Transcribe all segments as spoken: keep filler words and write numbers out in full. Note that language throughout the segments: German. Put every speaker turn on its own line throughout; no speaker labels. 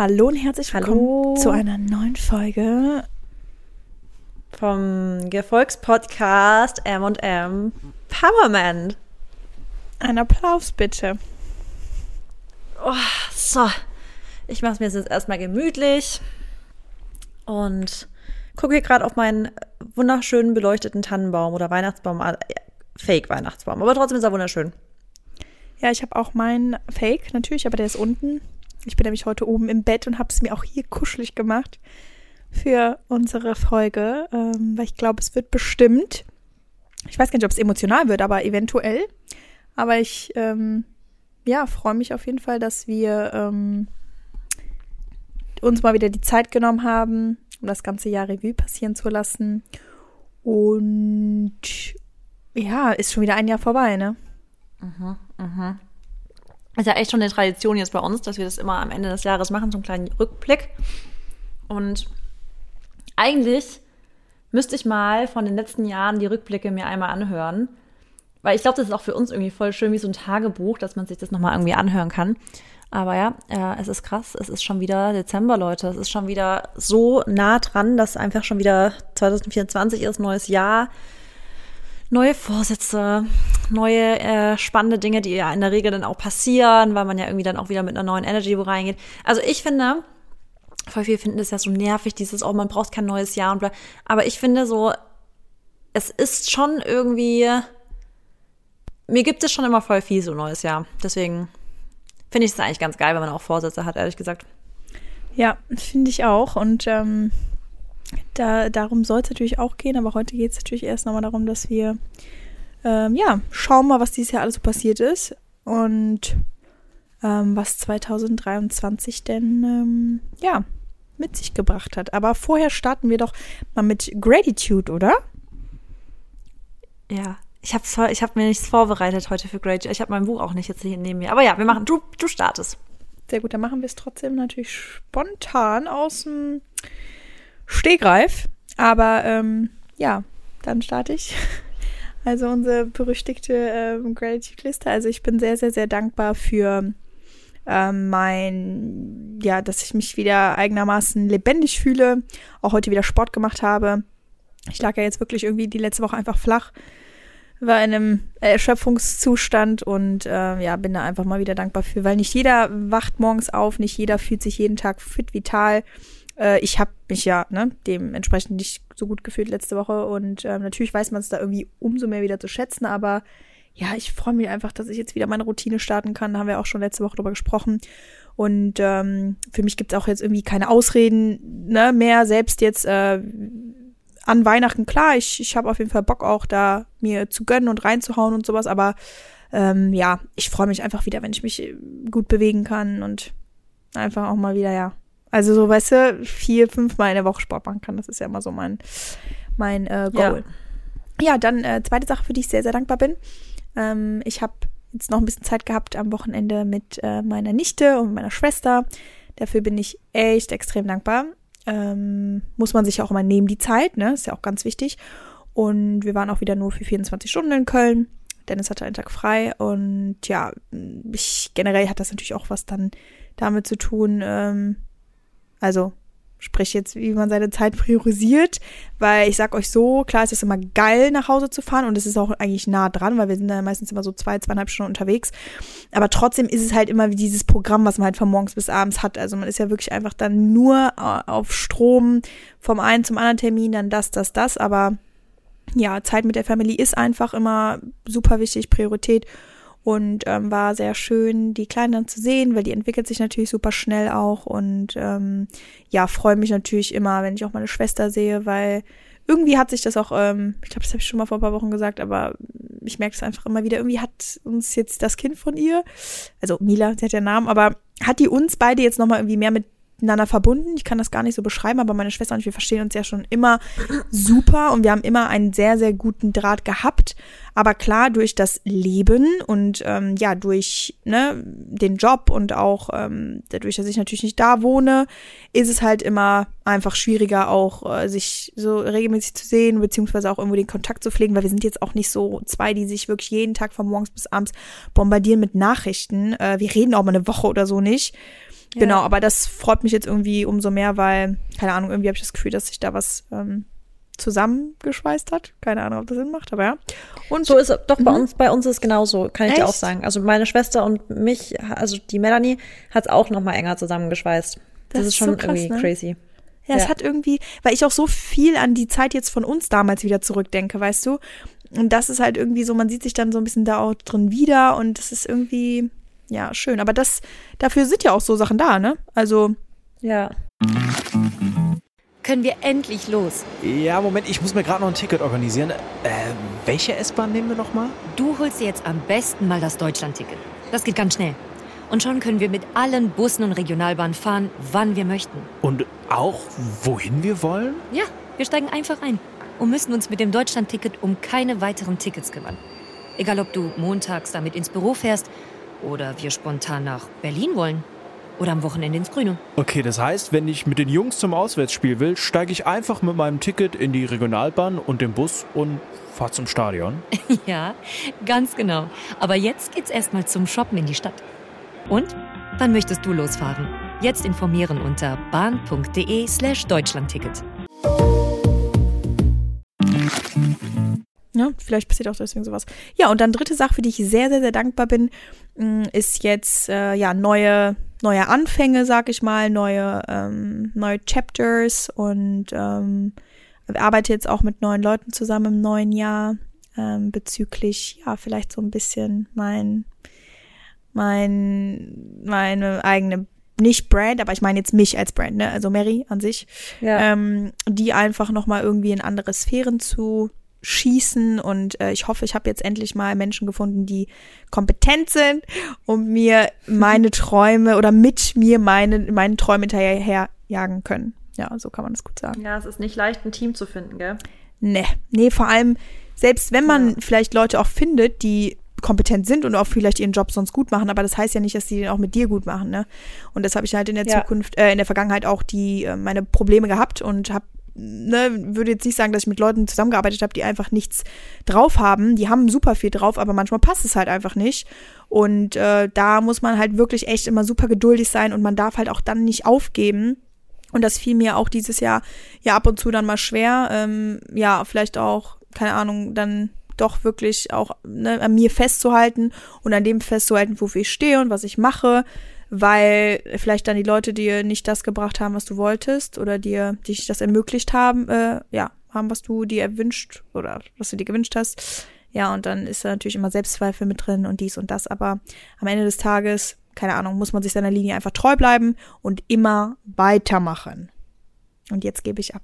Hallo und herzlich willkommen
Hallo.
zu einer neuen Folge
vom Gefolgspodcast M und M Powerment.
Ein Applaus bitte.
Oh, so, ich mache es mir jetzt erstmal gemütlich und gucke hier gerade auf meinen wunderschönen beleuchteten Tannenbaum oder Weihnachtsbaum, äh, Fake-Weihnachtsbaum, aber trotzdem ist er wunderschön.
Ja, ich habe auch meinen Fake, natürlich, aber der ist unten. Ich bin nämlich heute oben im Bett und habe es mir auch hier kuschelig gemacht für unsere Folge, ähm, weil ich glaube, es wird bestimmt, ich weiß gar nicht, ob es emotional wird, aber eventuell. Aber ich, ähm, ja, freue mich auf jeden Fall, dass wir ähm, uns mal wieder die Zeit genommen haben, um das ganze Jahr Revue passieren zu lassen. Und ja, ist schon wieder ein Jahr vorbei, ne?
Mhm, mhm. Ist ja echt schon eine Tradition jetzt bei uns, dass wir das immer am Ende des Jahres machen, so einen kleinen Rückblick. Und eigentlich müsste ich mal von den letzten Jahren die Rückblicke mir einmal anhören. Weil ich glaube, das ist auch für uns irgendwie voll schön wie so ein Tagebuch, dass man sich das nochmal irgendwie anhören kann. Aber ja, äh, es ist krass. Es ist schon wieder Dezember, Leute. Es ist schon wieder so nah dran, dass einfach schon wieder zwanzig vierundzwanzig ist, neues Jahr. Neue Vorsätze, neue äh, spannende Dinge, die ja in der Regel dann auch passieren, weil man ja irgendwie dann auch wieder mit einer neuen Energy wo reingeht. Also ich finde, voll viele finden das ja so nervig, dieses, oh, man braucht kein neues Jahr und bla. Aber ich finde so, es ist schon irgendwie, mir gibt es schon immer voll viel so neues Jahr. Deswegen finde ich es eigentlich ganz geil, wenn man auch Vorsätze hat, ehrlich gesagt.
Ja, finde ich auch. Und ähm, Da, darum soll es natürlich auch gehen, aber heute geht es natürlich erst nochmal darum, dass wir ähm, ja, schauen mal, was dieses Jahr alles so passiert ist und ähm, was zwanzig dreiundzwanzig denn ähm, ja, mit sich gebracht hat. Aber vorher starten wir doch mal mit Gratitude, oder?
Ja, ich habe ich hab mir nichts vorbereitet heute für Gratitude. Ich habe mein Buch auch nicht jetzt hier neben mir. Aber ja, wir machen, du, du startest.
Sehr gut, dann machen wir es trotzdem natürlich spontan aus dem Stegreif, aber ähm, ja, dann starte ich. Also unsere berüchtigte ähm, Gratitude-Liste. Also ich bin sehr, sehr, sehr dankbar für ähm, mein, ja, dass ich mich wieder eigenermaßen lebendig fühle, auch heute wieder Sport gemacht habe. Ich lag ja jetzt wirklich irgendwie die letzte Woche einfach flach, war in einem Erschöpfungszustand und äh, ja, bin da einfach mal wieder dankbar für, weil nicht jeder wacht morgens auf, nicht jeder fühlt sich jeden Tag fit, vital. Ich habe mich ja ne, dementsprechend nicht so gut gefühlt letzte Woche und ähm, natürlich weiß man es da irgendwie umso mehr wieder zu schätzen, aber ja, ich freue mich einfach, dass ich jetzt wieder meine Routine starten kann, da haben wir auch schon letzte Woche drüber gesprochen und ähm, für mich gibt es auch jetzt irgendwie keine Ausreden ne, mehr, selbst jetzt äh, an Weihnachten, klar, ich, ich habe auf jeden Fall Bock auch da mir zu gönnen und reinzuhauen und sowas, aber ähm, ja, ich freue mich einfach wieder, wenn ich mich gut bewegen kann und einfach auch mal wieder, ja, also so, weißt du, vier, fünf Mal in der Woche Sport machen kann. Das ist ja immer so mein, mein äh, Goal. Ja, ja dann äh, zweite Sache, für die ich sehr, sehr dankbar bin. Ähm, ich habe jetzt noch ein bisschen Zeit gehabt am Wochenende mit äh, meiner Nichte und meiner Schwester. Dafür bin ich echt extrem dankbar. Ähm, muss man sich auch immer nehmen, die Zeit, ne? Ist ja auch ganz wichtig. Und wir waren auch wieder nur für vierundzwanzig Stunden in Köln. Dennis hatte einen Tag frei. Und ja, ich, generell hat das natürlich auch was dann damit zu tun, ähm, also sprich jetzt, wie man seine Zeit priorisiert, weil ich sag euch so, klar ist es immer geil, nach Hause zu fahren und es ist auch eigentlich nah dran, weil wir sind da meistens immer so zwei, zweieinhalb Stunden unterwegs, aber trotzdem ist es halt immer wie dieses Programm, was man halt von morgens bis abends hat, also man ist ja wirklich einfach dann nur auf Strom vom einen zum anderen Termin, dann das, das, das, aber ja, Zeit mit der Family ist einfach immer super wichtig, Priorität. Und ähm, war sehr schön, die Kleinen dann zu sehen, weil die entwickelt sich natürlich super schnell auch. Und ähm, ja, freue mich natürlich immer, wenn ich auch meine Schwester sehe, weil irgendwie hat sich das auch, ähm, ich glaube, das habe ich schon mal vor ein paar Wochen gesagt, aber ich merke es einfach immer wieder, irgendwie hat uns jetzt das Kind von ihr, also Mila, sie hat ja einen Namen, aber hat die uns beide jetzt nochmal irgendwie mehr miteinander verbunden. Ich kann das gar nicht so beschreiben, aber meine Schwester und ich, wir verstehen uns ja schon immer super und wir haben immer einen sehr, sehr guten Draht gehabt. Aber klar, durch das Leben und ähm, ja, durch ne, den Job und auch ähm, dadurch, dass ich natürlich nicht da wohne, ist es halt immer einfach schwieriger, auch äh, sich so regelmäßig zu sehen, beziehungsweise auch irgendwo den Kontakt zu pflegen, weil wir sind jetzt auch nicht so zwei, die sich wirklich jeden Tag von morgens bis abends bombardieren mit Nachrichten. Äh, wir reden auch mal eine Woche oder so nicht. Genau, aber das freut mich jetzt irgendwie umso mehr, weil, keine Ahnung, irgendwie habe ich das Gefühl, dass sich da was ähm, zusammengeschweißt hat. Keine Ahnung, ob das Sinn macht, aber ja. Und
so ist es doch bei
mhm.
uns, bei uns ist es genauso, kann ich
Echt?
dir auch sagen. Also meine Schwester und mich, also die Melanie, hat es auch noch mal enger zusammengeschweißt. Das,
Das
ist
ist
schon
so krass,
irgendwie
ne?
crazy.
Ja, es
Ja.
hat irgendwie, weil ich auch so viel an die Zeit jetzt von uns damals wieder zurückdenke, weißt du? Und das ist halt irgendwie so, man sieht sich dann so ein bisschen da auch drin wieder und das ist irgendwie, ja, schön. Aber das, dafür sind ja auch so Sachen da, ne? Also,
Ja.
Können wir endlich los?
Ja, Moment, ich muss mir gerade noch ein Ticket organisieren. Äh, welche S-Bahn nehmen wir nochmal?
Du holst dir jetzt am besten mal das Deutschland-Ticket. Das geht ganz schnell. Und schon können wir mit allen Bussen und Regionalbahnen fahren, wann wir möchten.
Und auch, wohin wir wollen?
Ja, wir steigen einfach ein und müssen uns mit dem Deutschland-Ticket um keine weiteren Tickets kümmern. Egal, ob du montags damit ins Büro fährst oder wir spontan nach Berlin wollen oder am Wochenende ins Grüne.
Okay, das heißt, wenn ich mit den Jungs zum Auswärtsspiel will, steige ich einfach mit meinem Ticket in die Regionalbahn und den Bus und fahre zum Stadion.
Ja, ganz genau. Aber jetzt geht's erstmal zum Shoppen in die Stadt. Und? Wann möchtest du losfahren? Jetzt informieren unter bahn.de slash Deutschlandticket.
ja, vielleicht passiert auch deswegen sowas. Ja, und dann dritte Sache, für die ich sehr, sehr, sehr dankbar bin, mh, ist jetzt, äh, ja, neue, neue Anfänge, sag ich mal, neue, ähm, neue Chapters und ähm, arbeite jetzt auch mit neuen Leuten zusammen im neuen Jahr ähm, bezüglich, ja, vielleicht so ein bisschen mein mein, meine eigene, nicht Brand, aber ich meine jetzt mich als Brand, ne, also Mary an sich,
Ja.
ähm, die einfach nochmal irgendwie in andere Sphären zu schießen und äh, ich hoffe, ich habe jetzt endlich mal Menschen gefunden, die kompetent sind und mir meine Träume oder mit mir meine, meinen Träumen hinterherjagen können. Ja, so kann man das gut sagen.
Ja, es ist nicht leicht, ein Team zu finden, gell?
Nee, nee, vor allem, selbst wenn man
Ja.
vielleicht Leute auch findet, die kompetent sind und auch vielleicht ihren Job sonst gut machen, aber das heißt ja nicht, dass die den auch mit dir gut machen, ne? Und das habe ich halt in der
Ja.
Zukunft, äh, in der Vergangenheit auch die äh, meine Probleme gehabt und habe, ne, würde jetzt nicht sagen, dass ich mit Leuten zusammengearbeitet habe, die einfach nichts drauf haben. Die haben super viel drauf, aber manchmal passt es halt einfach nicht. Und äh, da muss man halt wirklich echt immer super geduldig sein und man darf halt auch dann nicht aufgeben. Und das fiel mir auch dieses Jahr ja ab und zu dann mal schwer. Ähm, ja, vielleicht auch, keine Ahnung, dann doch wirklich auch, ne, an mir festzuhalten und an dem festzuhalten, wofür ich stehe und was ich mache, weil vielleicht dann die Leute dir nicht das gebracht haben, was du wolltest oder dir dich das ermöglicht haben, äh, ja, haben, was du dir erwünscht oder was du dir gewünscht hast. Ja, und dann ist da natürlich immer Selbstzweifel mit drin und dies und das, aber am Ende des Tages, keine Ahnung, muss man sich seiner Linie einfach treu bleiben und immer weitermachen. Und jetzt gebe ich ab.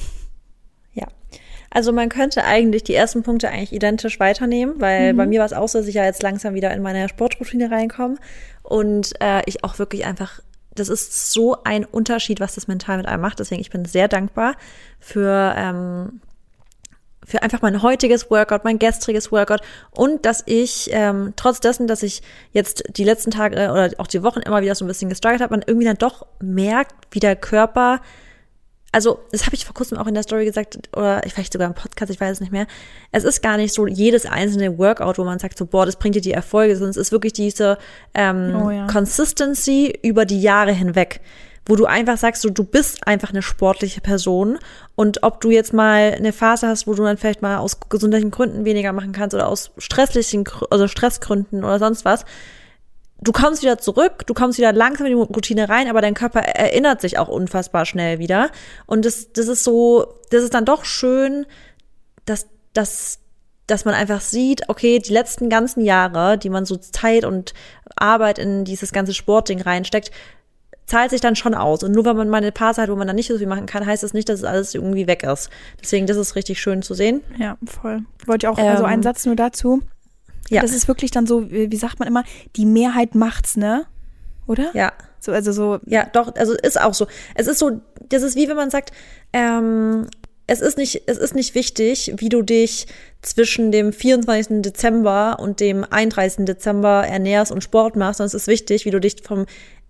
Ja. Also man könnte eigentlich die ersten Punkte eigentlich identisch weiternehmen, weil
Mhm.
bei mir war es auch so, dass ich ja jetzt langsam wieder in meine Sportroutine reinkomme und äh, ich auch wirklich einfach, das ist so ein Unterschied, was das mental mit einem macht. Deswegen, ich bin sehr dankbar für ähm, für einfach mein heutiges Workout, mein gestriges Workout und dass ich ähm, trotz dessen, dass ich jetzt die letzten Tage äh, oder auch die Wochen immer wieder so ein bisschen gestruggelt habe, man irgendwie dann doch merkt, wie der Körper, also das habe ich vor kurzem auch in der Story gesagt oder vielleicht sogar im Podcast, ich weiß es nicht mehr, es ist gar nicht so jedes einzelne Workout, wo man sagt so, boah, das bringt dir die Erfolge, sondern es ist wirklich diese ähm,
Oh ja.
Consistency über die Jahre hinweg, wo du einfach sagst, so, du bist einfach eine sportliche Person und ob du jetzt mal eine Phase hast, wo du dann vielleicht mal aus gesundheitlichen Gründen weniger machen kannst oder aus stresslichen, also Stressgründen oder sonst was, du kommst wieder zurück, du kommst wieder langsam in die Routine rein, aber dein Körper erinnert sich auch unfassbar schnell wieder und das, das ist so, das ist dann doch schön, dass, dass, dass man einfach sieht, okay, die letzten ganzen Jahre, die man so Zeit und Arbeit in dieses ganze Sportding reinsteckt, zahlt sich dann schon aus. Und nur wenn man mal eine Phase hat, wo man dann nicht so viel machen kann, heißt das nicht, dass es alles irgendwie weg ist. Deswegen, das ist richtig schön zu sehen.
Ja, voll. Wollte ich auch,
Ähm,
also einen Satz nur dazu.
Ja.
Das ist wirklich dann so, wie wie sagt man immer, die Mehrheit macht's, ne? Oder?
Ja.
So, also so,
Ja, doch, also ist auch so. Es ist so, das ist wie wenn man sagt, ähm, es ist nicht, es ist nicht wichtig, wie du dich zwischen dem vierundzwanzigsten Dezember und dem einunddreißigsten Dezember ernährst und Sport machst, sondern es ist wichtig, wie du dich vom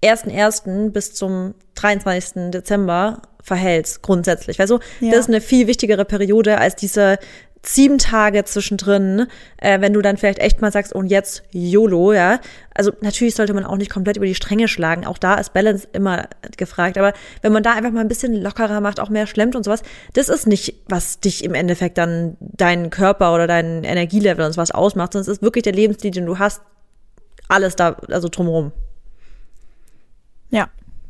ersten ersten bis zum dreiundzwanzigsten Dezember verhältst, grundsätzlich. Weißt du,
Ja.
das ist eine viel wichtigere Periode als diese sieben Tage zwischendrin, äh, wenn du dann vielleicht echt mal sagst, und jetzt YOLO, ja. Also natürlich sollte man auch nicht komplett über die Stränge schlagen. Auch da ist Balance immer gefragt. Aber wenn man da einfach mal ein bisschen lockerer macht, auch mehr schlemmt und sowas, das ist nicht, was dich im Endeffekt dann deinen Körper oder dein Energielevel und sowas ausmacht, sondern es ist wirklich der Lebensstil, den du hast. Alles da, also drumherum.
Ja.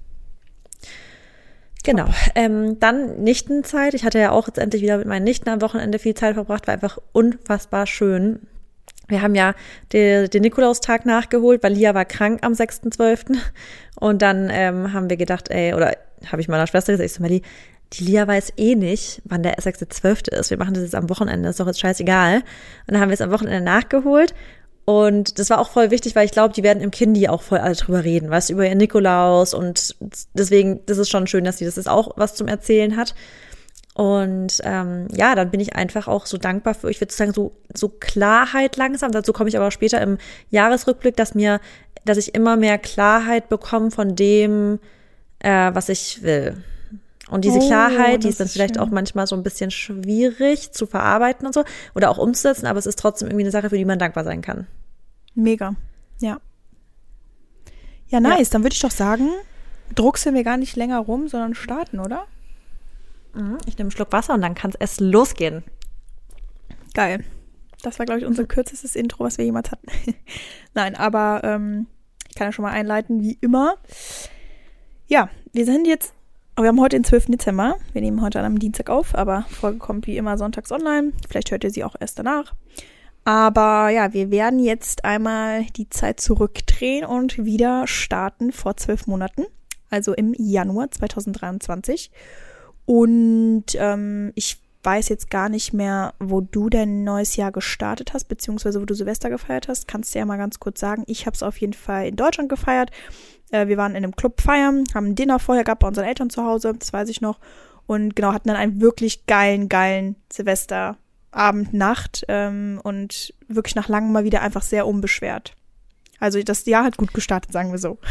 Genau. Ähm, dann Nichtenzeit. Ich hatte ja auch jetzt endlich wieder mit meinen Nichten am Wochenende viel Zeit verbracht. War einfach unfassbar schön. Wir haben ja den, den Nikolaustag nachgeholt, weil Lia war krank am sechsten zwölften Und dann ähm, haben wir gedacht, ey, oder habe ich meiner Schwester gesagt, ich so, Melli, die Lia weiß eh nicht, wann der sechste zwölfte ist. Wir machen das jetzt am Wochenende, ist doch jetzt scheißegal. Und dann haben wir es am Wochenende nachgeholt. Und das war auch voll wichtig, weil ich glaube, die werden im Kindi auch voll alle drüber reden, weißt du, über ihren Nikolaus. Und deswegen, das ist schon schön, dass sie das jetzt auch was zum Erzählen hat. Und ähm, ja, dann bin ich einfach auch so dankbar für, ich würde sagen, so so Klarheit langsam. Dazu komme ich aber auch später im Jahresrückblick, dass mir, dass ich immer mehr Klarheit bekomme von dem, äh, was ich will. Und diese
Oh,
Klarheit, die
das
ist dann
ist
vielleicht
schön.
auch manchmal so ein bisschen schwierig zu verarbeiten und so oder auch umzusetzen, aber es ist trotzdem irgendwie eine Sache, für die man dankbar sein kann.
Mega. Ja. Ja, nice. Dann würde ich doch sagen, druckseln wir gar nicht länger rum, sondern starten, oder?
Ich nehme einen Schluck Wasser und dann kann es erst losgehen.
Geil. Das war, glaube ich, unser kürzestes Intro, was wir jemals hatten. Nein, aber ähm, ich kann ja schon mal einleiten, wie immer. Ja, wir sind jetzt, wir haben heute den zwölften Dezember. Wir nehmen heute an einem Dienstag auf, aber Folge kommt wie immer sonntags online. Vielleicht hört ihr sie auch erst danach. Aber ja, wir werden jetzt einmal die Zeit zurückdrehen und wieder starten vor zwölf Monaten, also im Januar zweitausenddreiundzwanzig. Und ähm, ich weiß jetzt gar nicht mehr, wo du dein neues Jahr gestartet hast, beziehungsweise wo du Silvester gefeiert hast. Kannst du ja mal ganz kurz sagen. Ich habe es auf jeden Fall in Deutschland gefeiert. Äh, wir waren in einem Club feiern, haben ein Dinner vorher gehabt bei unseren Eltern zu Hause, das weiß ich noch. Und genau, hatten dann einen wirklich geilen, geilen Silvesterabend, Nacht ähm, und wirklich nach langem mal wieder einfach sehr unbeschwert. Also das Jahr hat gut gestartet, sagen wir so.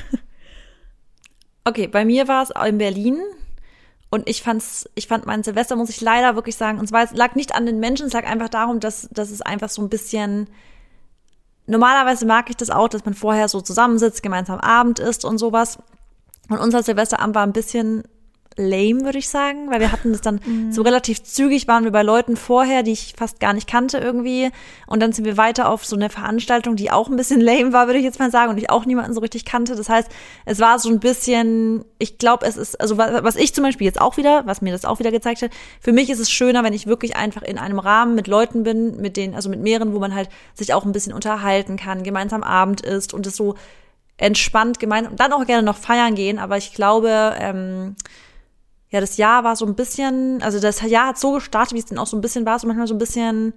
Okay, bei mir war es in Berlin. Und ich fand's, ich fand mein Silvester, muss ich leider wirklich sagen, und zwar es lag nicht an den Menschen, es lag einfach darum, dass, dass es einfach so ein bisschen, normalerweise mag ich das auch, dass man vorher so zusammensitzt, gemeinsam Abend isst und sowas. Und unser Silvesterabend war ein bisschen lame, würde ich sagen, weil wir hatten das dann mhm. so relativ zügig, waren wir bei Leuten vorher, die ich fast gar nicht kannte irgendwie. Und dann sind wir weiter auf so eine Veranstaltung, die auch ein bisschen lame war, würde ich jetzt mal sagen, und ich auch niemanden so richtig kannte. Das heißt, es war so ein bisschen, ich glaube, es ist, also was ich zum Beispiel jetzt auch wieder, was mir das auch wieder gezeigt hat, für mich ist es schöner, wenn ich wirklich einfach in einem Rahmen mit Leuten bin, mit denen, also mit mehreren, wo man halt sich auch ein bisschen unterhalten kann, gemeinsam Abend isst und es so entspannt gemeinsam, dann auch gerne noch feiern gehen, aber ich glaube, ähm, ja, das Jahr war so ein bisschen, also das Jahr hat so gestartet, wie es denn auch so ein bisschen war, so manchmal so ein bisschen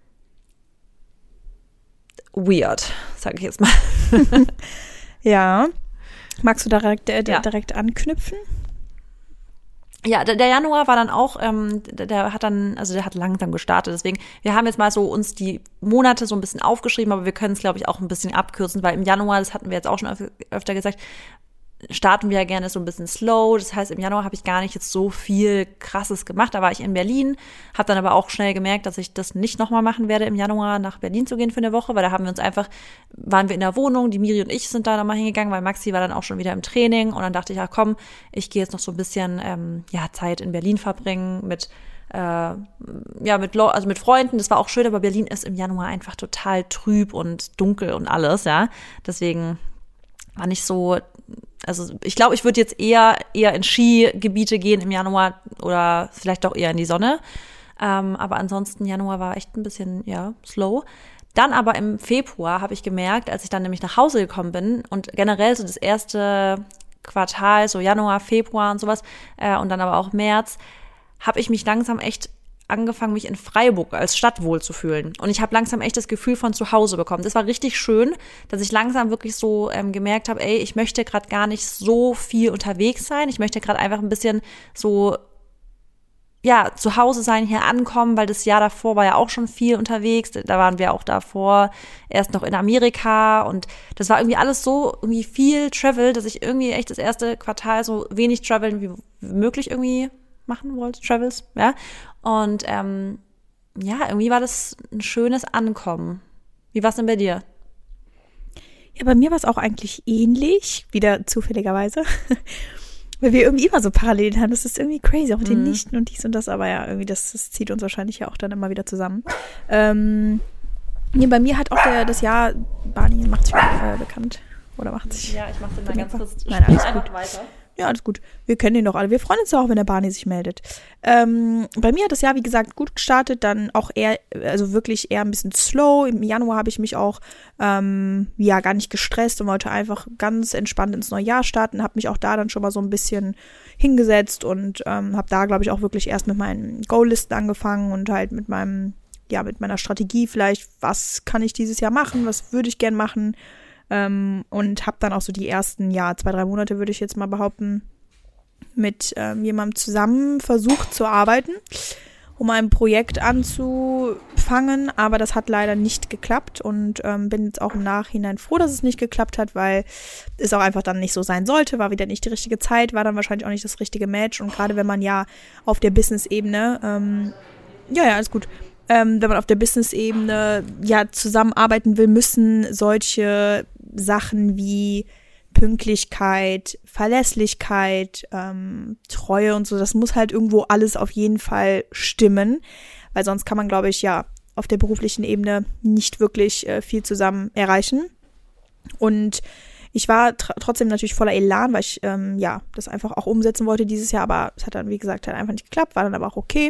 weird, sage ich jetzt mal.
Ja. Magst du direkt, äh,
Ja.
direkt anknüpfen?
Ja, der, der Januar war dann auch, ähm, der, der hat dann, also der hat langsam gestartet, deswegen, wir haben jetzt mal so uns die Monate so ein bisschen aufgeschrieben, aber wir können es, glaube ich, auch ein bisschen abkürzen, weil im Januar, das hatten wir jetzt auch schon öf- öfter gesagt, starten wir ja gerne so ein bisschen slow. Das heißt, im Januar habe ich gar nicht jetzt so viel Krasses gemacht. Da war ich in Berlin, habe dann aber auch schnell gemerkt, dass ich das nicht nochmal machen werde, im Januar nach Berlin zu gehen für eine Woche, weil da haben wir uns einfach, waren wir in der Wohnung, die Miri und ich sind da nochmal hingegangen, weil Maxi war dann auch schon wieder im Training und dann dachte ich, ja komm, ich gehe jetzt noch so ein bisschen ähm, ja Zeit in Berlin verbringen mit äh, ja mit also mit Freunden. Das war auch schön, aber Berlin ist im Januar einfach total trüb und dunkel und alles, ja. Deswegen war nicht so, also ich glaube, ich würde jetzt eher eher in Skigebiete gehen im Januar oder vielleicht auch eher in die Sonne. Ähm, aber ansonsten Januar war echt ein bisschen, ja, slow. Dann aber im Februar habe ich gemerkt, als ich dann nämlich nach Hause gekommen bin und generell so das erste Quartal, so Januar, Februar und sowas äh, und dann aber auch März, habe ich mich langsam echt angefangen, mich in Freiburg als Stadt wohlzufühlen. Und ich habe langsam echt das Gefühl von zu Hause bekommen. Das war richtig schön, dass ich langsam wirklich so ähm, gemerkt habe, ey, ich möchte gerade gar nicht so viel unterwegs sein. Ich möchte gerade einfach ein bisschen so, ja, zu Hause sein, hier ankommen, weil das Jahr davor war ja auch schon viel unterwegs. Da waren wir auch davor erst noch in Amerika und das war irgendwie alles so irgendwie viel Travel, dass ich irgendwie echt das erste Quartal so wenig Traveln wie möglich irgendwie machen wollte, Travels, ja. Und ähm, ja, irgendwie war das ein schönes Ankommen. Wie war es denn bei dir?
Ja, bei mir war es auch eigentlich ähnlich, wieder zufälligerweise. Weil wir irgendwie immer so Parallelen haben. Das ist irgendwie crazy, auch mit den Nichten und dies und das. Aber ja, irgendwie, das, das zieht uns wahrscheinlich ja auch dann immer wieder zusammen. Ähm, nee, bei mir hat auch der, das Jahr, Barney macht sich äh, bekannt. Oder macht sich.
Ja, ich mach den mal ganz kurz.
Nein, alles
einfach
gut.
Weiter.
Ja, alles gut. Wir kennen den doch alle. Wir freuen uns ja auch, wenn der Barney sich meldet. Ähm, bei mir hat das Jahr, wie gesagt, gut gestartet. Dann auch eher, also wirklich eher ein bisschen slow. Im Januar habe ich mich auch ähm, ja gar nicht gestresst und wollte einfach ganz entspannt ins neue Jahr starten. Habe mich auch da dann schon mal so ein bisschen hingesetzt und ähm, habe da, glaube ich, auch wirklich erst mit meinen Goal-Listen angefangen und halt mit meinem, ja, mit meiner Strategie vielleicht, was kann ich dieses Jahr machen, was würde ich gern machen. Ähm, und habe dann auch so die ersten, ja, zwei, drei Monate, würde ich jetzt mal behaupten, mit ähm, jemandem zusammen versucht zu arbeiten, um ein Projekt anzufangen, aber das hat leider nicht geklappt und ähm, bin jetzt auch im Nachhinein froh, dass es nicht geklappt hat, weil es auch einfach dann nicht so sein sollte, war wieder nicht die richtige Zeit, war dann wahrscheinlich auch nicht das richtige Match und gerade wenn man ja auf der Business-Ebene, ähm, ja, ja, alles gut, Ähm, wenn man auf der Business-Ebene ja zusammenarbeiten will, müssen solche Sachen wie Pünktlichkeit, Verlässlichkeit, ähm, Treue und so, das muss halt irgendwo alles auf jeden Fall stimmen, weil sonst kann man, glaube ich, ja auf der beruflichen Ebene nicht wirklich äh, viel zusammen erreichen. Und ich war tr- trotzdem natürlich voller Elan, weil ich ähm, ja das einfach auch umsetzen wollte dieses Jahr, aber es hat dann, wie gesagt, halt einfach nicht geklappt, war dann aber auch okay.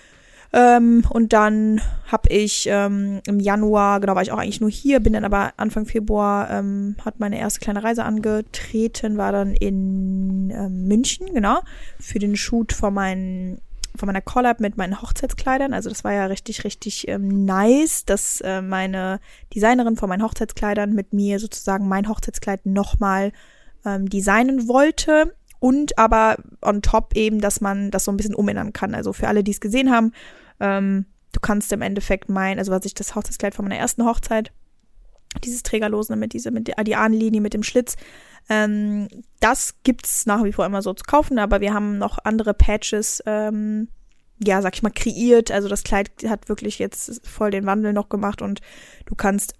Ähm, und dann habe ich ähm, im Januar, genau, war ich auch eigentlich nur hier, bin dann aber Anfang Februar, ähm, hat meine erste kleine Reise angetreten, war dann in ähm, München, genau, für den Shoot von, meinen, von meiner Collab mit meinen Hochzeitskleidern. Also das war ja richtig, richtig ähm, nice, dass äh, meine Designerin von meinen Hochzeitskleidern mit mir sozusagen mein Hochzeitskleid nochmal ähm, designen wollte. Und aber on top eben, dass man das so ein bisschen umändern kann. Also für alle, die es gesehen haben, ähm, du kannst im Endeffekt mein, also was ich das Hochzeitskleid von meiner ersten Hochzeit, dieses Trägerlose mit dieser, mit der, die Ahnenlinie mit dem Schlitz, ähm, das gibt's nach wie vor immer so zu kaufen, aber wir haben noch andere Patches, ähm, ja, sag ich mal, kreiert. Also das Kleid hat wirklich jetzt voll den Wandel noch gemacht und du kannst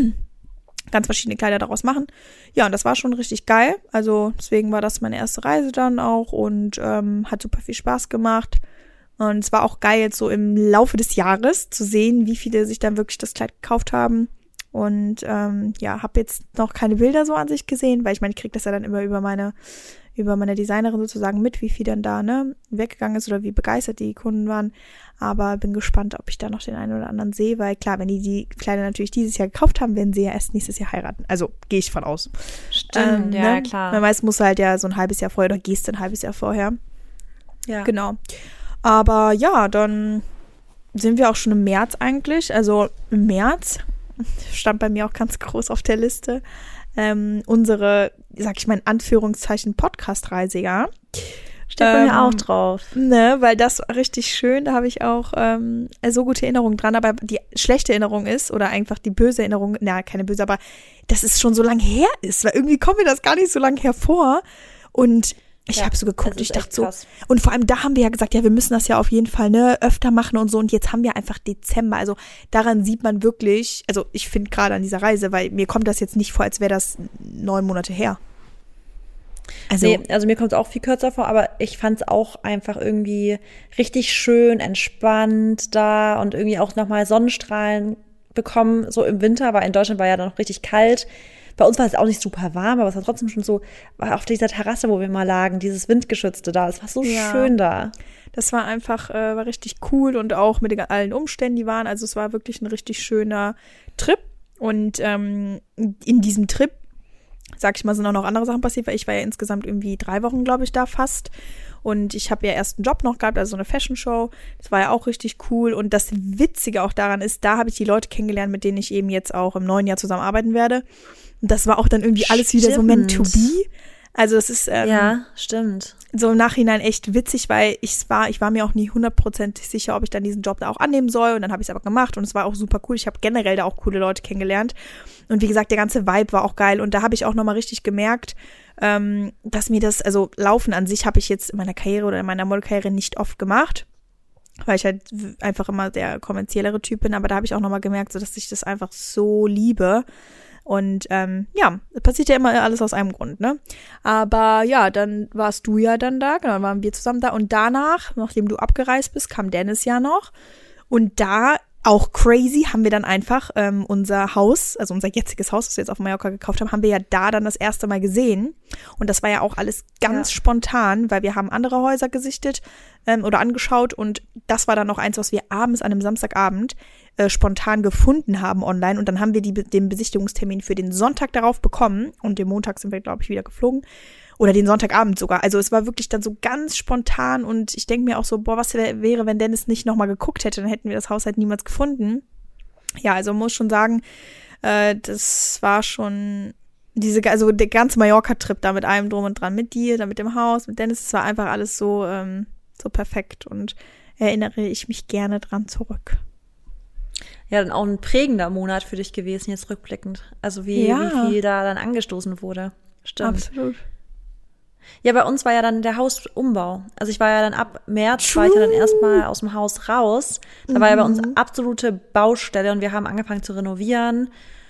ganz verschiedene Kleider daraus machen. Ja, und das war schon richtig geil. Also deswegen war das meine erste Reise dann auch und ähm, hat super viel Spaß gemacht. Und es war auch geil, jetzt so im Laufe des Jahres zu sehen, wie viele sich dann wirklich das Kleid gekauft haben. Und ähm, ja, habe jetzt noch keine Bilder so an sich gesehen, weil ich meine, ich kriege das ja dann immer über meine über meine Designerin sozusagen mit, wie viel dann da ne weggegangen ist oder wie begeistert die Kunden waren. Aber bin gespannt, ob ich da noch den einen oder anderen sehe, weil klar, wenn die die Kleider natürlich dieses Jahr gekauft haben, werden sie ja erst nächstes Jahr heiraten. Also gehe ich von aus.
Stimmt, ähm, ja, ne? Klar.
Weil meist muss halt ja so ein halbes Jahr vorher oder gehst du ein halbes Jahr vorher.
Ja.
Genau. Aber ja, dann sind wir auch schon im März eigentlich. Also im März stand bei mir auch ganz groß auf der Liste ähm, unsere, sag ich mal in Anführungszeichen, Podcast-Reise, ja.
Steht bei ähm, mir auch drauf.
Ne, weil das war richtig schön, da habe ich auch ähm, so gute Erinnerungen dran, aber die schlechte Erinnerung ist, oder einfach die böse Erinnerung, na, keine böse, aber dass es schon so lang her ist, weil irgendwie kommt mir das gar nicht so lang hervor und ich ja, habe so geguckt, ich dachte so, krass. Und vor allem da haben wir ja gesagt, ja, wir müssen das ja auf jeden Fall ne öfter machen und so und jetzt haben wir einfach Dezember, also daran sieht man wirklich, also ich finde gerade an dieser Reise, weil mir kommt das jetzt nicht vor, als wäre das neun Monate her.
Also, nee, also mir kommt es auch viel kürzer vor, aber ich fand es auch einfach irgendwie richtig schön, entspannt da und irgendwie auch nochmal Sonnenstrahlen bekommen, so im Winter, weil in Deutschland war ja dann noch richtig kalt. Bei uns war es auch nicht super warm, aber es war trotzdem schon so, war auf dieser Terrasse, wo wir mal lagen, dieses Windgeschützte da, es war so ja. schön da.
Das war einfach, äh, war richtig cool und auch mit den, allen Umständen, die waren, also es war wirklich ein richtig schöner Trip und ähm, in diesem Trip, sag ich mal, sind auch noch andere Sachen passiert, weil ich war ja insgesamt irgendwie drei Wochen, glaube ich, da fast. Und ich habe ja erst einen Job noch gehabt, also so eine Fashion-Show. Das war ja auch richtig cool. Und das Witzige auch daran ist, da habe ich die Leute kennengelernt, mit denen ich eben jetzt auch im neuen Jahr zusammenarbeiten werde. Und das war auch dann irgendwie alles wieder so meant to be. Also es ist ähm,
ja, stimmt.
so im Nachhinein echt witzig, weil ich war, ich war mir auch nie hundertprozentig sicher, ob ich dann diesen Job da auch annehmen soll. Und dann habe ich es aber gemacht und es war auch super cool. Ich habe generell da auch coole Leute kennengelernt. Und wie gesagt, der ganze Vibe war auch geil. Und da habe ich auch nochmal richtig gemerkt, ähm, dass mir das, also Laufen an sich habe ich jetzt in meiner Karriere oder in meiner Modelkarriere nicht oft gemacht, weil ich halt einfach immer der kommerziellere Typ bin. Aber da habe ich auch nochmal gemerkt, so dass ich das einfach so liebe. Und ähm, ja, es passiert ja immer alles aus einem Grund, ne? Aber ja, dann warst du ja dann da, genau, dann waren wir zusammen da. Und danach, nachdem du abgereist bist, kam Dennis ja noch. Und da, auch crazy, haben wir dann einfach ähm, unser Haus, also unser jetziges Haus, das wir jetzt auf Mallorca gekauft haben, haben wir ja da dann das erste Mal gesehen. Und das war ja auch alles ganz
ja.
spontan, weil wir haben andere Häuser gesichtet ähm, oder angeschaut. Und das war dann noch eins, was wir abends an einem Samstagabend äh, spontan gefunden haben online. Und dann haben wir die, den Besichtigungstermin für den Sonntag darauf bekommen. Und den Montag sind wir, glaube ich, wieder geflogen. Oder den Sonntagabend sogar. Also es war wirklich dann so ganz spontan und ich denke mir auch so, boah, was wär, wäre, wenn Dennis nicht nochmal geguckt hätte, dann hätten wir das Haus halt niemals gefunden. Ja, also muss schon sagen, äh, das war schon diese, also der ganze Mallorca-Trip da mit allem drum und dran, mit dir, dann mit dem Haus, mit Dennis, es war einfach alles so, ähm, so perfekt und erinnere ich mich gerne dran zurück.
Ja, dann auch ein prägender Monat für dich gewesen, jetzt rückblickend. Also wie,
Ja.
wie viel da dann angestoßen wurde. Stimmt.
Absolut.
Ja, bei uns war ja dann der Hausumbau. Also ich war ja dann ab März,
True.
war ich ja dann erstmal aus dem Haus raus. Da
Mhm.
war ja bei uns absolute Baustelle und wir haben angefangen zu renovieren.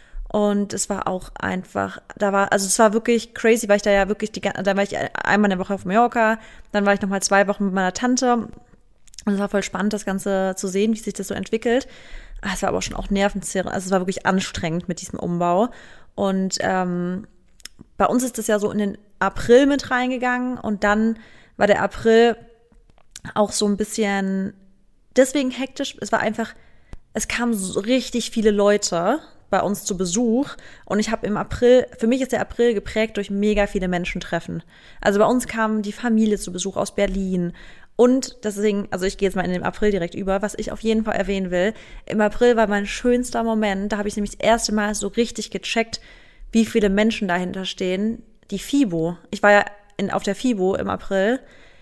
Und es war auch einfach, da war, also es war wirklich crazy, weil ich da ja wirklich, die, da war ich einmal eine Woche auf Mallorca, dann war ich nochmal zwei Wochen mit meiner Tante. Und es war voll spannend, das Ganze zu sehen, wie sich das so entwickelt. Ah, es war aber schon auch nervenzerrend, also es war wirklich anstrengend mit diesem Umbau. Und ähm, bei uns ist das ja so in den April mit reingegangen und dann war der April auch so ein bisschen deswegen hektisch. Es war einfach, es kamen so richtig viele Leute bei uns zu Besuch und ich habe im April, für mich ist der April geprägt durch mega viele Menschentreffen. Also bei uns kam die Familie zu Besuch aus Berlin und deswegen, also ich gehe jetzt mal in den April direkt über, was ich auf jeden Fall erwähnen will. Im April war mein schönster Moment, da habe ich nämlich das erste Mal so richtig gecheckt, wie viele Menschen dahinter stehen. Die FIBO. Ich war ja in, auf der FIBO im April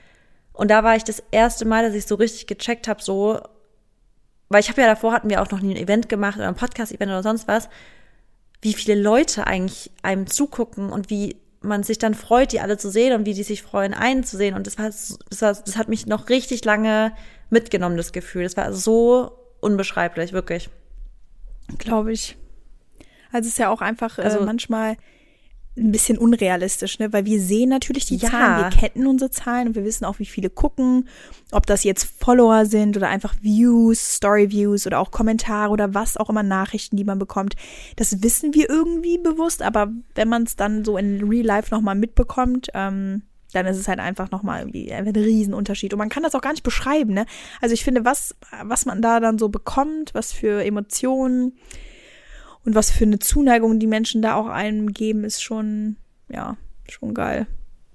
und da war ich das erste Mal, dass ich so richtig gecheckt habe, so, weil ich habe ja davor, hatten wir auch noch nie ein Event gemacht oder ein Podcast-Event oder sonst was, wie viele Leute eigentlich einem zugucken und wie man sich dann freut, die alle zu sehen und wie die sich freuen, einen zu sehen. Und das war, das war, das hat mich noch richtig lange mitgenommen, das Gefühl. Das war so unbeschreiblich, wirklich.
Glaube ich. Also es ist ja auch einfach
Also,
äh, manchmal ein bisschen unrealistisch, ne? Weil wir sehen natürlich die
Ja.
Zahlen, wir kennen unsere Zahlen und wir wissen auch, wie viele gucken, ob das jetzt Follower sind oder einfach Views, Story-Views oder auch Kommentare oder was auch immer, Nachrichten, die man bekommt. Das wissen wir irgendwie bewusst, aber wenn man es dann so in Real Life nochmal mitbekommt, ähm, dann ist es halt einfach nochmal irgendwie ein Riesenunterschied. Und man kann das auch gar nicht beschreiben, ne? Also ich finde, was, was man da dann so bekommt, was für Emotionen und was für eine Zuneigung die Menschen da auch einem geben, ist schon, ja, schon geil.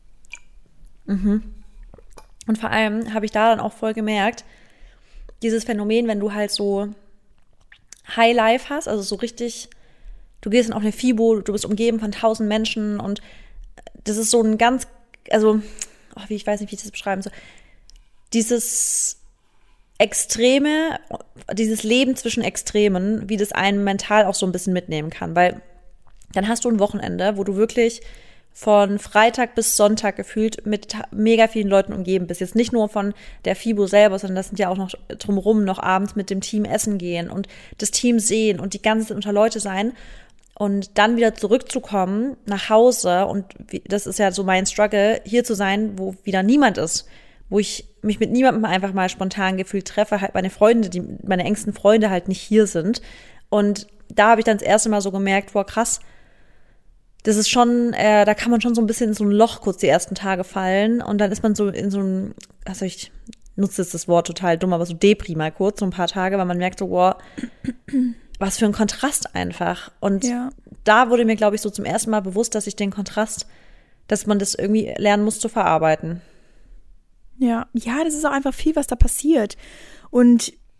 Mhm. Und vor allem habe ich da dann auch voll gemerkt, dieses Phänomen, wenn du halt so High Life hast, also so richtig, du gehst dann auf eine FIBO, du bist umgeben von tausend Menschen und das ist so ein ganz, also, oh, wie ich weiß nicht, wie ich das beschreiben soll, dieses Extreme, dieses Leben zwischen Extremen, wie das einen mental auch so ein bisschen mitnehmen kann, weil dann hast du ein Wochenende, wo du wirklich von Freitag bis Sonntag gefühlt mit mega vielen Leuten umgeben bist. Jetzt nicht nur von der FIBO selber, sondern das sind ja auch noch drumherum noch abends mit dem Team essen gehen und das Team sehen und die ganze Zeit unter Leute sein und dann wieder zurückzukommen nach Hause und das ist ja so mein Struggle, hier zu sein, wo wieder niemand ist, wo ich mich mit niemandem einfach mal spontan gefühlt treffe, halt meine Freunde, die meine engsten Freunde halt nicht hier sind. Und da habe ich dann das erste Mal so gemerkt, boah, krass, das ist schon, äh, da kann man schon so ein bisschen in so ein Loch kurz die ersten Tage fallen und dann ist man so in so einem, also ich nutze jetzt das Wort total dumm, aber so Depri mal kurz, so ein paar Tage, weil man merkt so, boah, was für ein Kontrast einfach. Und
Ja.
da wurde mir, glaube ich, so zum ersten Mal bewusst, dass ich den Kontrast, dass man das irgendwie lernen muss zu verarbeiten.
Ja, ja, das ist auch einfach viel, was da passiert. Und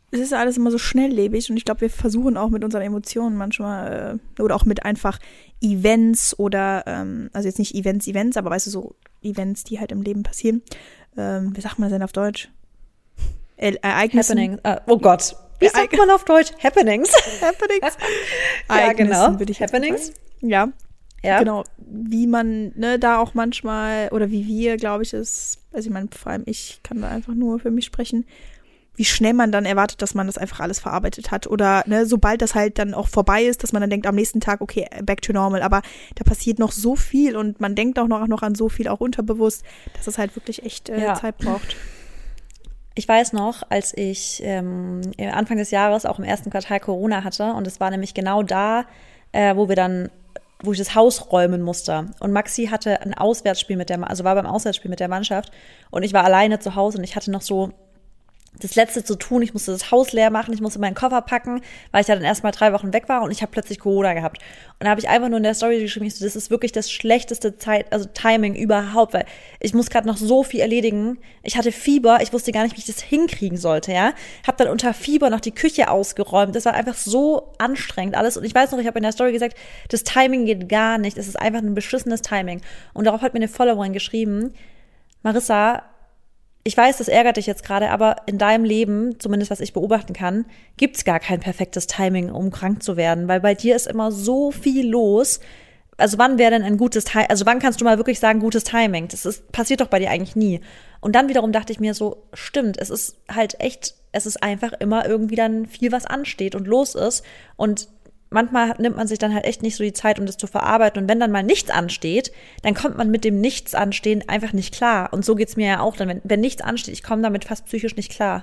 es ist alles immer so schnelllebig und ich glaube, wir versuchen auch mit unseren Emotionen manchmal äh, oder auch mit einfach Events oder, ähm, also jetzt nicht Events, Events, aber weißt du, so Events, die halt im Leben passieren. Ähm, wie sagt man das denn auf Deutsch? E- Ereignissen.
Happenings. Ah, oh Gott. Wie
Ereign-
sagt man auf Deutsch? Happenings.
Happenings.
Ja,
Ereignissen,
genau.
würde ich jetzt
Happenings.
sagen. Ja,
Ja.
genau. Wie man ne, da auch manchmal, oder wie wir, glaube ich, ist, also ich meine, vor allem ich kann da einfach nur für mich sprechen, wie schnell man dann erwartet, dass man das einfach alles verarbeitet hat. Oder ne, sobald das halt dann auch vorbei ist, dass man dann denkt, am nächsten Tag, okay, back to normal. Aber da passiert noch so viel und man denkt auch noch, noch an so viel, auch unterbewusst, dass es halt wirklich echt äh,
Ja.
Zeit braucht.
Ich weiß noch, als ich ähm, Anfang des Jahres auch im ersten Quartal Corona hatte und es war nämlich genau da, äh, wo wir dann, wo ich das Haus räumen musste. Und Maxi hatte ein Auswärtsspiel mit der, also war beim Auswärtsspiel mit der Mannschaft und ich war alleine zu Hause und ich hatte noch so das Letzte zu tun. Ich musste das Haus leer machen, ich musste meinen Koffer packen, weil ich ja dann erst mal drei Wochen weg war und ich habe plötzlich Corona gehabt. Und da habe ich einfach nur in der Story geschrieben, ich so, das ist wirklich das schlechteste Zeit, also Timing überhaupt, weil ich muss gerade noch so viel erledigen. Ich hatte Fieber, ich wusste gar nicht, wie ich das hinkriegen sollte, ja. Habe dann unter Fieber noch die Küche ausgeräumt. Das war einfach so anstrengend alles. Und ich weiß noch, ich habe in der Story gesagt, das Timing geht gar nicht. Es ist einfach ein beschissenes Timing. Und darauf hat mir eine Followerin geschrieben, Marissa, ich weiß, das ärgert dich jetzt gerade, aber in deinem Leben, zumindest was ich beobachten kann, gibt's gar kein perfektes Timing, um krank zu werden, weil bei dir ist immer so viel los. Also wann wäre denn ein gutes Timing, also wann kannst du mal wirklich sagen, gutes Timing? Das ist, passiert doch bei dir eigentlich nie. Und dann wiederum dachte ich mir so, stimmt, es ist halt echt, es ist einfach immer irgendwie dann viel, was ansteht und los ist und manchmal nimmt man sich dann halt echt nicht so die Zeit, um das zu verarbeiten. Und wenn dann mal nichts ansteht, dann kommt man mit dem Nichts-Anstehen einfach nicht klar. Und so geht's mir ja auch. Dann, wenn, wenn nichts ansteht, ich komme damit fast psychisch nicht klar.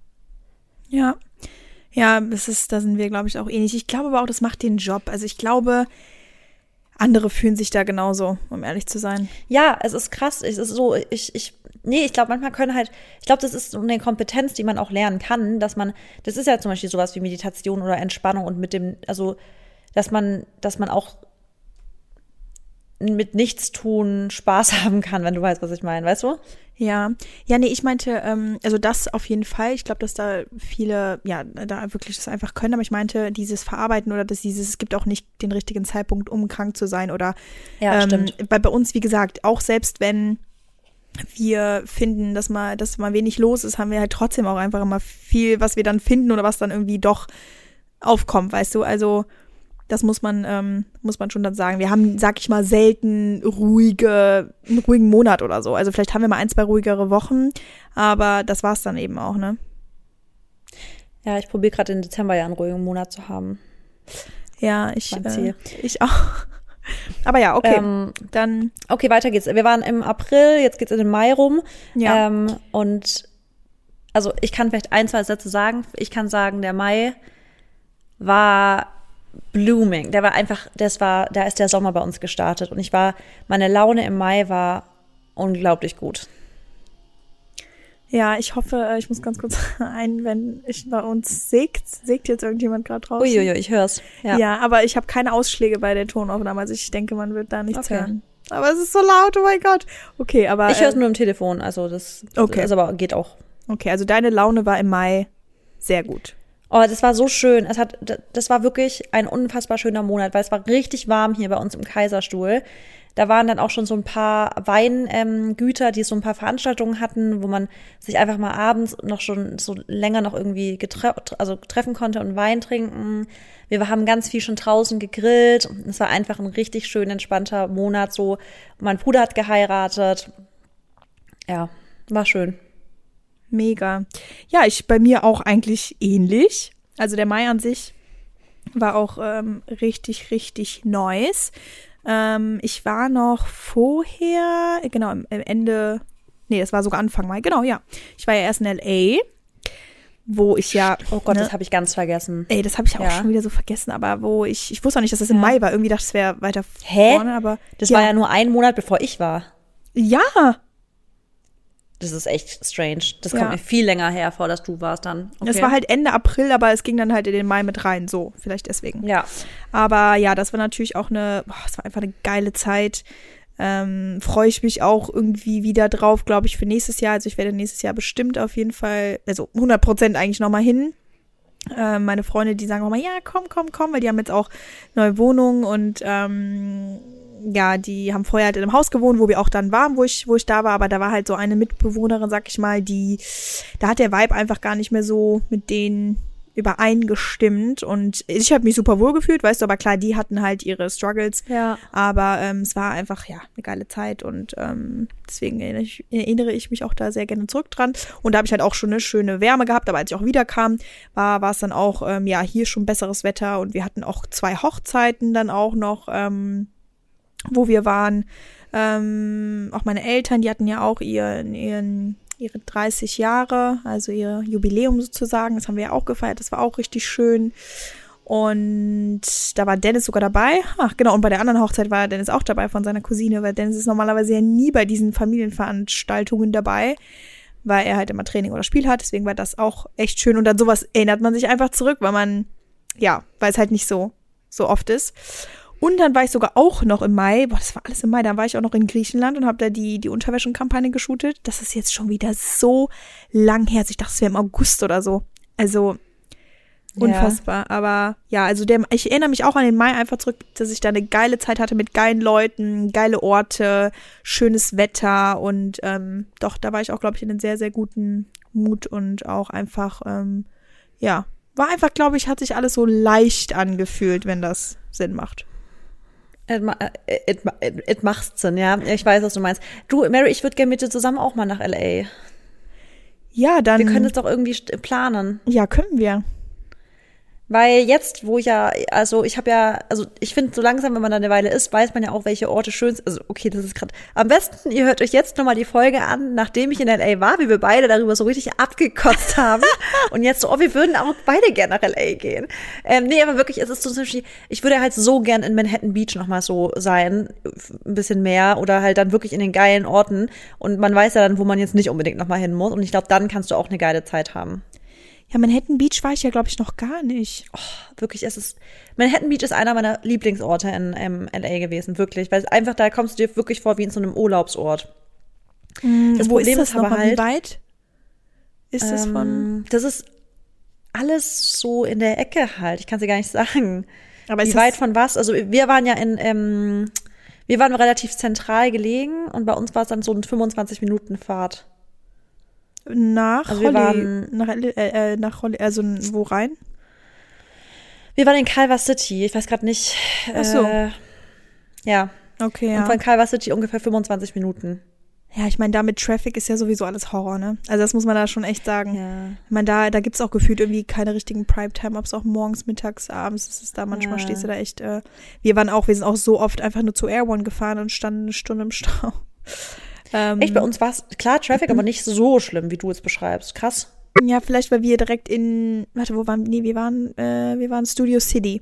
Ja, ja, das ist, da sind wir, glaube ich, auch ähnlich. Ich glaube aber auch, das macht den Job. Also ich glaube, andere fühlen sich da genauso, um ehrlich zu sein.
Ja, es ist krass. Es ist so, ich, ich, nee, ich glaube, manchmal können halt, ich glaube, das ist so eine Kompetenz, die man auch lernen kann, dass man, das ist ja zum Beispiel sowas wie Meditation oder Entspannung und mit dem, also, dass man, dass man auch mit Nichtstun Spaß haben kann, wenn du weißt, was ich meine, weißt du?
Ja, ja, nee, ich meinte, ähm, also das auf jeden Fall. Ich glaube, dass da viele, ja, da wirklich das einfach können. Aber ich meinte, dieses Verarbeiten oder dass dieses, es gibt auch nicht den richtigen Zeitpunkt, um krank zu sein oder,
Ja,
ähm,
stimmt.
Weil bei uns, wie gesagt, auch selbst wenn wir finden, dass mal, dass mal wenig los ist, haben wir halt trotzdem auch einfach immer viel, was wir dann finden oder was dann irgendwie doch aufkommt, weißt du? Also das muss man, ähm, muss man schon dann sagen. Wir haben, sag ich mal, selten ruhige, einen ruhigen Monat oder so. Also vielleicht haben wir mal ein, zwei ruhigere Wochen, aber das war's dann eben auch, ne?
Ja, ich probiere gerade im Dezember ja einen ruhigen Monat zu haben.
Ja, ich,
Mein
äh,
Ziel.
ich auch. Aber ja, okay,
Ähm,
dann,
Okay, weiter geht's. Wir waren im April, jetzt geht's in den Mai rum.
ja.
Ähm, und also ich kann vielleicht ein, zwei Sätze sagen. Ich kann sagen, der Mai war blooming. Der war einfach, das war, da ist der Sommer bei uns gestartet. Und ich war, meine Laune im Mai war unglaublich gut.
Ja, ich hoffe, äh, ich muss ganz kurz ein, wenn ich bei uns sägt, sägt jetzt irgendjemand gerade draußen.
Uiuiui, ich hör's. Ja.
Ja, aber ich habe keine Ausschläge bei der Tonaufnahme, also ich denke, man wird da nichts
Okay.
hören. Aber es ist so laut, oh mein Gott. Okay, aber
Ich höre es
äh,
nur im Telefon, also das,
Okay.
das aber geht auch.
okay, also deine Laune war im Mai sehr gut.
Oh, das war so schön. Es hat, das war wirklich ein unfassbar schöner Monat, weil es war richtig warm hier bei uns im Kaiserstuhl. Da waren dann auch schon so ein paar Weingüter, die so ein paar Veranstaltungen hatten, wo man sich einfach mal abends noch schon so länger noch irgendwie getre- also treffen konnte und Wein trinken. Wir haben ganz viel schon draußen gegrillt. Es war einfach ein richtig schön entspannter Monat so. Mein Bruder hat geheiratet. Ja, war schön.
Mega. Ja, ich bei mir auch eigentlich ähnlich. Also der Mai an sich war auch ähm, richtig, richtig nice. Ähm, ich war noch vorher, genau, am Ende, nee, das war sogar Anfang Mai, genau, ja. Ich war ja erst in L A, wo ich ja,
Oh Gott,
ne,
das habe ich ganz vergessen.
ey, das habe ich auch
Ja.
schon wieder so vergessen, aber wo ich, ich wusste auch nicht, dass das im
Ja.
Mai war. Irgendwie dachte ich, es wäre weiter
Hä?
vorne, aber
Das
ja.
war ja nur ein Monat, bevor ich war.
Ja,
Das ist echt strange. Das
Ja.
kommt mir viel länger her vor, dass du warst dann. Okay.
es war halt Ende April, aber es ging dann halt in den Mai mit rein, so, vielleicht deswegen.
Ja.
Aber ja, das war natürlich auch eine, boah, es war einfach eine geile Zeit. Ähm, freue ich mich auch irgendwie wieder drauf, glaube ich, für nächstes Jahr. Also ich werde nächstes Jahr bestimmt auf jeden Fall, also hundert Prozent eigentlich nochmal hin. Äh, meine Freunde, die sagen auch mal, ja, komm, komm, komm, weil die haben jetzt auch neue Wohnungen und ähm, ja, die haben vorher halt in einem Haus gewohnt, wo wir auch dann waren, wo ich, wo ich da war, aber da war halt so eine Mitbewohnerin, sag ich mal, die, da hat der Vibe einfach gar nicht mehr so mit denen übereingestimmt und ich habe mich super wohl gefühlt, weißt du, aber klar, die hatten halt ihre Struggles,
Ja.
aber ähm, es war einfach, ja, eine geile Zeit und ähm, deswegen erinnere ich, erinnere ich mich auch da sehr gerne zurück dran und da habe ich halt auch schon eine schöne Wärme gehabt, aber als ich auch wiederkam, war war es dann auch, ähm, ja, hier schon besseres Wetter und wir hatten auch zwei Hochzeiten dann auch noch, ähm, wo wir waren, ähm, auch meine Eltern, die hatten ja auch ihren, ihren ihre dreißig Jahre, also ihr Jubiläum sozusagen, das haben wir ja auch gefeiert, das war auch richtig schön und da war Dennis sogar dabei, ach genau, und bei der anderen Hochzeit war Dennis auch dabei von seiner Cousine, weil Dennis ist normalerweise ja nie bei diesen Familienveranstaltungen dabei, weil er halt immer Training oder Spiel hat, deswegen war das auch echt schön und an sowas erinnert man sich einfach zurück, weil man, ja, weil es halt nicht so, so oft ist. Und dann war ich sogar auch noch im Mai, boah, das war alles im Mai, dann war ich auch noch in Griechenland und habe da die, die Unterwäschenkampagne geshootet. Das ist jetzt schon wieder so lang her. Ich dachte, es wäre im August oder so. Also unfassbar. Ja. Aber ja, also der, ich erinnere mich auch an den Mai einfach zurück, dass ich da eine geile Zeit hatte mit geilen Leuten, geile Orte, schönes Wetter und ähm, doch, da war ich auch, glaube ich, in einem sehr, sehr guten Mut und auch einfach, ähm, ja, war einfach, glaube ich, hat sich alles so leicht angefühlt, wenn das Sinn macht.
Es macht Sinn, ja. Ich weiß, was du meinst. Du, Mary, ich würde gerne mit dir zusammen auch mal nach L A.
Ja, dann.
Wir können es doch irgendwie planen.
Ja, können wir.
Weil jetzt, wo ich ja, also ich habe ja, also ich finde, so langsam, wenn man da eine Weile ist, weiß man ja auch, welche Orte schön sind. Also okay, das ist gerade, am besten, ihr hört euch jetzt nochmal die Folge an, nachdem ich in L A war, wie wir beide darüber so richtig abgekotzt haben. Und jetzt so, oh, wir würden auch beide gerne nach L A gehen. Ähm, nee, aber wirklich, es ist so zum Beispiel, ich würde halt so gern in Manhattan Beach nochmal so sein, ein bisschen mehr oder halt dann wirklich in den geilen Orten. Und man weiß ja dann, wo man jetzt nicht unbedingt nochmal hin muss. Und ich glaube, dann kannst du auch eine geile Zeit haben.
Ja, Manhattan Beach war ich ja, glaube ich, noch gar nicht.
Oh, wirklich, es ist, Manhattan Beach ist einer meiner Lieblingsorte in ähm, L A gewesen, wirklich. Weil es einfach, da kommst du dir wirklich vor wie in so einem Urlaubsort.
Mm, das wo Problem ist das nochmal, halt, wie weit ist das
ähm,
von?
Das ist alles so in der Ecke halt, ich kann es dir gar nicht sagen.
Aber
wie weit von was? Also wir waren ja in, ähm, wir waren relativ zentral gelegen und bei uns war es dann so eine fünfundzwanzig Minuten Fahrt.
Nach
also wir
Holly,
waren,
nach, äh, nach Holly, also wo rein?
Wir waren in Culver City, ich weiß gerade nicht.
Ach so.
Äh, ja.
Okay, ja.
Und von Culver City ungefähr fünfundzwanzig Minuten.
Ja, ich meine, da mit Traffic ist ja sowieso alles Horror, ne? Also das muss man da schon echt sagen.
Ja.
Ich meine, da, da gibt's auch gefühlt irgendwie keine richtigen Primetime-Ups, auch morgens, mittags, abends. Das ist da, manchmal ja. stehst du da echt, äh, wir waren auch, wir sind auch so oft einfach nur zu Air One gefahren und standen eine Stunde im Stau.
Ähm, Echt, bei uns war es, klar, Traffic, aber nicht so schlimm, wie du es beschreibst. Krass.
Ja, vielleicht, weil wir direkt in, warte, wo waren wir? Nee, wir waren, äh, wir waren Studio City.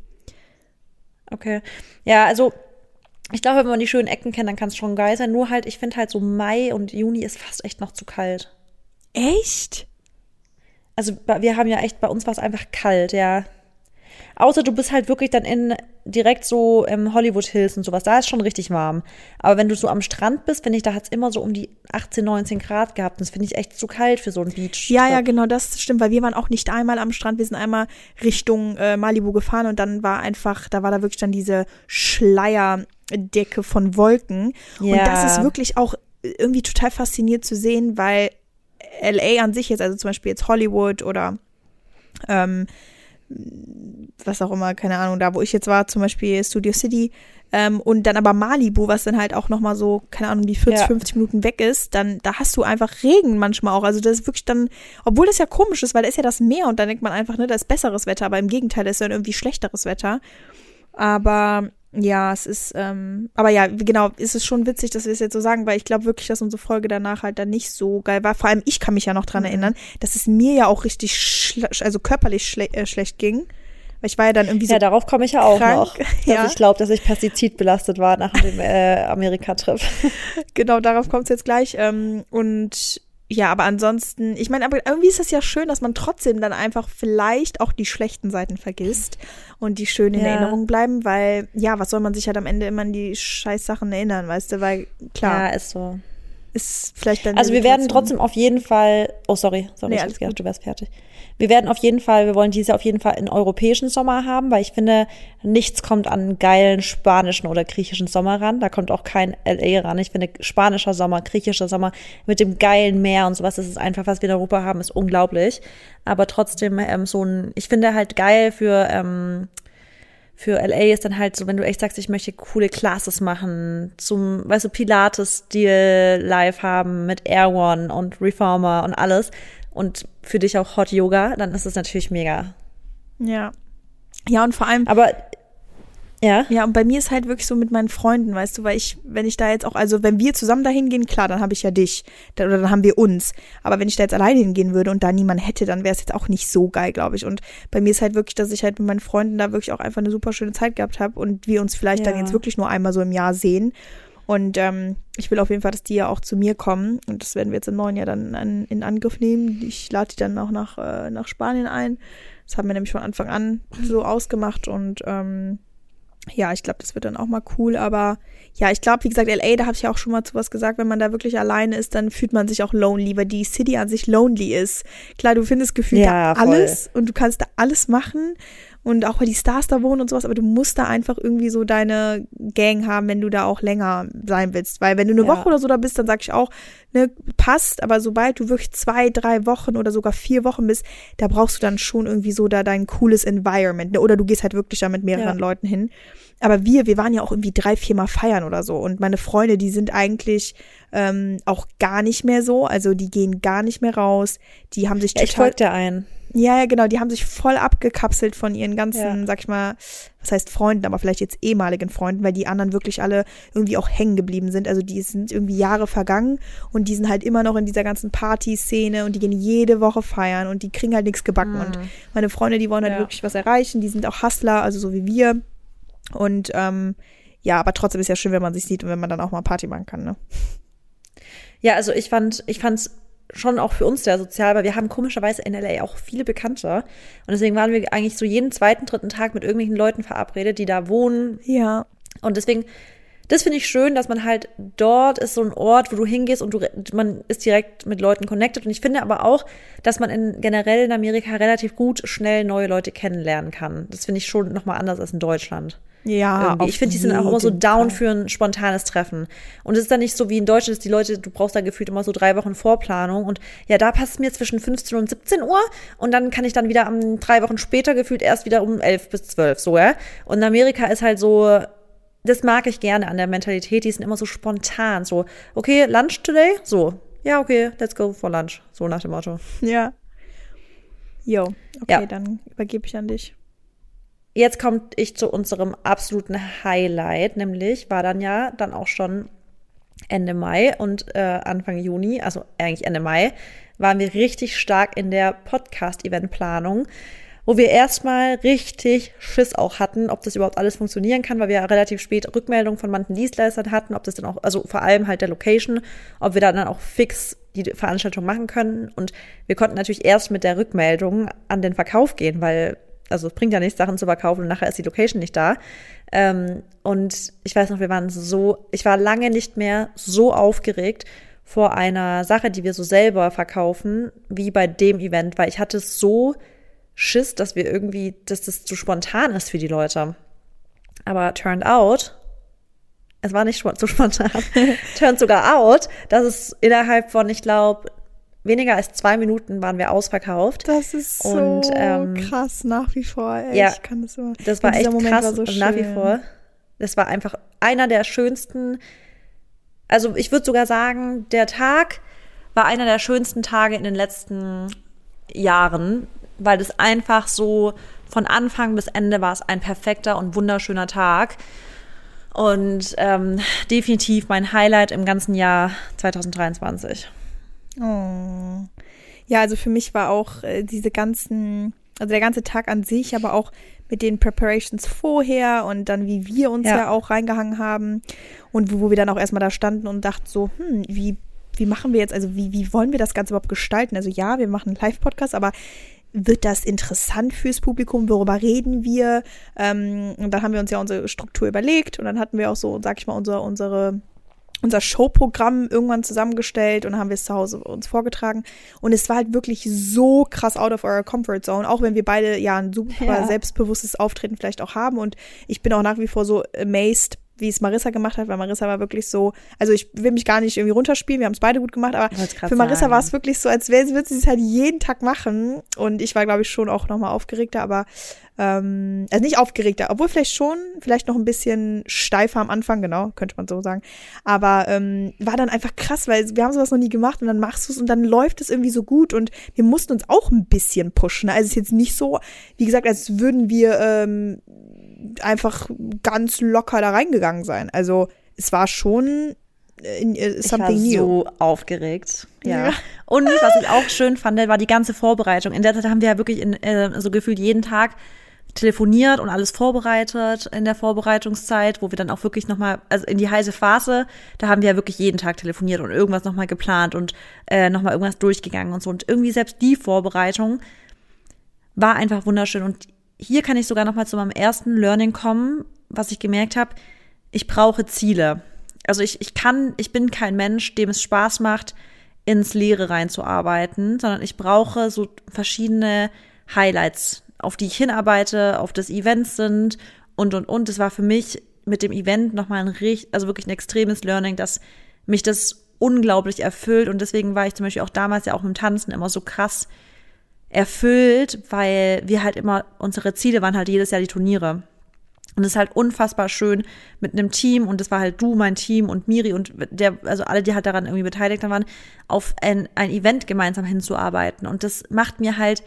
Okay. Ja, also, ich glaube, wenn man die schönen Ecken kennt, dann kann es schon geil sein. Nur halt, ich finde halt so Mai und Juni ist fast echt noch zu kalt.
Echt?
Also, wir haben ja echt, bei uns war es einfach kalt, ja. Außer du bist halt wirklich dann in direkt so im Hollywood Hills und sowas. Da ist schon richtig warm. Aber wenn du so am Strand bist, finde ich, da hat es immer so um die achtzehn, neunzehn Grad gehabt. Das finde ich echt zu kalt für so einen Beach.
Ja, ja, genau, das stimmt, weil wir waren auch nicht einmal am Strand. Wir sind einmal Richtung äh, Malibu gefahren und dann war einfach, da war da wirklich dann diese Schleierdecke von Wolken. Ja. Und das ist wirklich auch irgendwie total faszinierend zu sehen, weil L A an sich jetzt, also zum Beispiel jetzt Hollywood oder ähm, was auch immer, keine Ahnung, da wo ich jetzt war, zum Beispiel Studio City ähm, und dann aber Malibu, was dann halt auch nochmal so, keine Ahnung, die vierzig, ja. fünfzig Minuten weg ist, dann, da hast du einfach Regen manchmal auch, also das ist wirklich dann, obwohl das ja komisch ist, weil da ist ja das Meer und dann denkt man einfach, ne, da ist besseres Wetter, aber im Gegenteil, da ist dann irgendwie schlechteres Wetter, aber ja, es ist, ähm, aber ja, genau, ist es schon witzig, dass wir es jetzt so sagen, weil ich glaube wirklich, dass unsere Folge danach halt dann nicht so geil war. Vor allem ich kann mich ja noch dran mhm. erinnern, dass es mir ja auch richtig, schle- also körperlich schle- äh, schlecht ging. Weil ich war ja dann irgendwie so
Ja, darauf komme ich ja auch
krank.
noch. Dass
ja.
ich glaube, dass ich pestizidbelastet war nach dem äh, Amerika-Trip.
Genau, darauf kommt es jetzt gleich. Ähm, und ja, aber ansonsten, ich meine, aber irgendwie ist es ja schön, dass man trotzdem dann einfach vielleicht auch die schlechten Seiten vergisst und die schön in
ja.
Erinnerung bleiben, weil, ja, was soll man sich halt am Ende immer an die scheiß Sachen erinnern, weißt du, weil, klar.
Ja, ist so.
ist vielleicht dann.
Also wir werden trotzdem auf jeden Fall, oh sorry, sorry,
Nee,
ich
alles
hab gedacht, du wärst fertig. Wir werden auf jeden Fall, wir wollen dieses Jahr auf jeden Fall einen europäischen Sommer haben, weil ich finde, nichts kommt an einen geilen spanischen oder griechischen Sommer ran. Da kommt auch kein L A ran. Ich finde, spanischer Sommer, griechischer Sommer mit dem geilen Meer und sowas, das ist einfach, was wir in Europa haben, ist unglaublich. Aber trotzdem ähm, so ein, ich finde halt geil für ähm, Für L A ist dann halt so, wenn du echt sagst, ich möchte coole Classes machen, zum, weißt du, Pilates-Stil live haben mit Air One und Reformer und alles und für dich auch Hot Yoga, dann ist es natürlich mega.
Ja. Ja, und vor allem.
Aber, ja.
Ja, und bei mir ist halt wirklich so mit meinen Freunden, weißt du, weil ich, wenn ich da jetzt auch, also wenn wir zusammen dahin gehen, klar, dann habe ich ja dich, dann, oder dann haben wir uns. Aber wenn ich da jetzt alleine hingehen würde und da niemand hätte, dann wäre es jetzt auch nicht so geil, glaube ich. Und bei mir ist halt wirklich, dass ich halt mit meinen Freunden da wirklich auch einfach eine super schöne Zeit gehabt habe und wir uns vielleicht
Ja.
dann jetzt wirklich nur einmal so im Jahr sehen. Und ähm, ich will auf jeden Fall, dass die ja auch zu mir kommen. Und das werden wir jetzt im neuen Jahr dann an, in Angriff nehmen. Ich lade die dann auch nach, äh, nach Spanien ein. Das haben wir nämlich von Anfang an so ausgemacht. Und ähm, ja, ich glaube, das wird dann auch mal cool. Aber ja, ich glaube, wie gesagt, L A, da habe ich ja auch schon mal zu was gesagt, wenn man da wirklich alleine ist, dann fühlt man sich auch lonely, weil die City an sich lonely ist. Klar, du findest gefühlt
Ja,
da alles und du kannst da alles machen. Und auch weil die Stars da wohnen und sowas, aber du musst da einfach irgendwie so deine Gang haben, wenn du da auch länger sein willst. Weil wenn du eine
Ja.
Woche oder so da bist, dann sag ich auch, ne, passt, aber sobald du wirklich zwei, drei Wochen oder sogar vier Wochen bist, da brauchst du dann schon irgendwie so da dein cooles Environment, ne? Oder du gehst halt wirklich da mit mehreren
Ja.
Leuten hin. Aber wir, wir waren ja auch irgendwie drei, vier Mal feiern oder so. Und meine Freunde, die sind eigentlich ähm, auch gar nicht mehr so. Also die gehen gar nicht mehr raus. Die haben sich
Ja, ich
total
folge dir ein.
ja, ja, genau. Die haben sich voll abgekapselt von ihren ganzen,
Ja.
sag ich mal, was heißt Freunden, aber vielleicht jetzt ehemaligen Freunden, weil die anderen wirklich alle irgendwie auch hängen geblieben sind. Also die sind irgendwie Jahre vergangen und die sind halt immer noch in dieser ganzen Party-Szene und die gehen jede Woche feiern und die kriegen halt nichts gebacken. Und meine Freunde, die wollen halt
Ja.
wirklich was erreichen. Die sind auch Hustler, also so wie wir. Und ähm, ja, aber trotzdem ist ja schön, wenn man sich sieht und wenn man dann auch mal Party machen kann, ne?
Ja, also ich fand, ich fand's schon auch für uns sehr sozial, weil wir haben komischerweise in L A auch viele Bekannte. Und deswegen waren wir eigentlich so jeden zweiten, dritten Tag mit irgendwelchen Leuten verabredet, die da wohnen.
Ja.
Und deswegen, das finde ich schön, dass man halt dort ist so ein Ort, wo du hingehst und du, man ist direkt mit Leuten connected. Und ich finde aber auch, dass man in, generell in Amerika relativ gut schnell neue Leute kennenlernen kann. Das finde ich schon nochmal anders als in Deutschland.
Ja,
Irgendwie.
auf
Ich finde, die sind auch immer so
jeden
down
Fall.
für ein spontanes Treffen. Und es ist dann nicht so wie in Deutschland, dass die Leute, du brauchst da gefühlt immer so drei Wochen Vorplanung. Und ja, da passt es mir zwischen fünfzehn und siebzehn Uhr. Und dann kann ich dann wieder am drei Wochen später gefühlt erst wieder um elf bis zwölf, so, ja. Und in Amerika ist halt so, das mag ich gerne an der Mentalität, die sind immer so spontan. So, okay, Lunch today? So, ja, okay, let's go for lunch. So nach dem Motto.
Ja. Jo, okay,
Ja.
dann übergebe ich an dich.
Jetzt kommt ich zu unserem absoluten Highlight, nämlich war dann ja dann auch schon Ende Mai und äh, Anfang Juni, also eigentlich Ende Mai, waren wir richtig stark in der Podcast-Event-Planung, wo wir erstmal richtig Schiss auch hatten, ob das überhaupt alles funktionieren kann, weil wir ja relativ spät Rückmeldungen von manchen Dienstleistern hatten, ob das dann auch, also vor allem halt der Location, ob wir dann auch fix die Veranstaltung machen können. Und wir konnten natürlich erst mit der Rückmeldung an den Verkauf gehen, weil also es bringt ja nichts, Sachen zu verkaufen und nachher ist die Location nicht da. Ähm, und ich weiß noch, wir waren so, ich war lange nicht mehr so aufgeregt vor einer Sache, die wir so selber verkaufen, wie bei dem Event, weil ich hatte so Schiss, dass wir irgendwie, dass das zu spontan ist für die Leute. Aber turned out, es war nicht so spontan, turned sogar out, dass es innerhalb von, ich glaube, weniger als zwei Minuten waren wir ausverkauft.
Das ist so
Und, ähm,
krass nach wie vor. Ey,
ja,
ich kann das immer.
Das war
dieser
echt
Moment
krass
war so
und nach wie
schön.
vor. Das war einfach einer der schönsten, also ich würde sogar sagen, der Tag war einer der schönsten Tage in den letzten Jahren, weil das einfach so von Anfang bis Ende war es ein perfekter und wunderschöner Tag. Und ähm, definitiv mein Highlight im ganzen Jahr zwanzig dreiundzwanzig.
Oh. Ja, also für mich war auch äh, diese ganzen, also der ganze Tag an sich, aber auch mit den Preparations vorher und dann wie wir uns ja,
Ja.
auch reingehangen haben und wo, wo wir dann auch erstmal da standen und dachten so, hm, wie, wie machen wir jetzt, also wie, wie wollen wir das Ganze überhaupt gestalten? Also ja, wir machen einen Live-Podcast, aber wird das interessant fürs Publikum? Worüber reden wir? Ähm, und dann haben wir uns ja unsere Struktur überlegt und dann hatten wir auch so, sag ich mal, unsere, unsere unser Showprogramm irgendwann zusammengestellt und haben wir es zu Hause uns vorgetragen. Und es war halt wirklich so krass out of our comfort zone, auch wenn wir beide ja ein super
Ja.
selbstbewusstes Auftreten vielleicht auch haben. Und ich bin auch nach wie vor so amazed, wie es Marissa gemacht hat, weil Marissa war wirklich so, also ich will mich gar nicht irgendwie runterspielen, wir haben es beide gut gemacht, aber
Wollt's grad
für Marissa
sagen.
war es wirklich so, als wäre, würde sie es halt jeden Tag machen. Und ich war, glaube ich, schon auch nochmal aufgeregter, aber ähm, also nicht aufgeregter, obwohl vielleicht schon, vielleicht noch ein bisschen steifer am Anfang, genau, könnte man so sagen. Aber ähm, war dann einfach krass, weil wir haben sowas noch nie gemacht und dann machst du es und dann läuft es irgendwie so gut und wir mussten uns auch ein bisschen pushen. Also es ist jetzt nicht so, wie gesagt, als würden wir ähm, einfach ganz locker da reingegangen sein. Also es war schon in, uh,
Ich war
something new.
so aufgeregt. Ja.
Ja.
Und was ich auch schön fand, war die ganze Vorbereitung. In der Zeit haben wir ja wirklich in, äh, so gefühlt jeden Tag telefoniert und alles vorbereitet in der Vorbereitungszeit, wo wir dann auch wirklich nochmal, also in die heiße Phase, da haben wir ja wirklich jeden Tag telefoniert und irgendwas nochmal geplant und äh, nochmal irgendwas durchgegangen und so. Und irgendwie selbst die Vorbereitung war einfach wunderschön. Und hier kann ich sogar nochmal zu meinem ersten Learning kommen, was ich gemerkt habe, ich brauche Ziele. Also ich, ich kann, ich bin kein Mensch, dem es Spaß macht, ins Leere reinzuarbeiten, sondern ich brauche so verschiedene Highlights, auf die ich hinarbeite, auf das Events sind und, und, und. Das war für mich mit dem Event nochmal ein richtig, also wirklich ein extremes Learning, dass mich das unglaublich erfüllt und deswegen war ich zum Beispiel auch damals ja auch mit dem Tanzen immer so krass erfüllt, weil wir halt immer, unsere Ziele waren halt jedes Jahr die Turniere. Und es ist halt unfassbar schön mit einem Team und das war halt du, mein Team und Miri und der, also alle, die halt daran irgendwie beteiligt waren, auf ein, ein Event gemeinsam hinzuarbeiten. Und das macht mir halt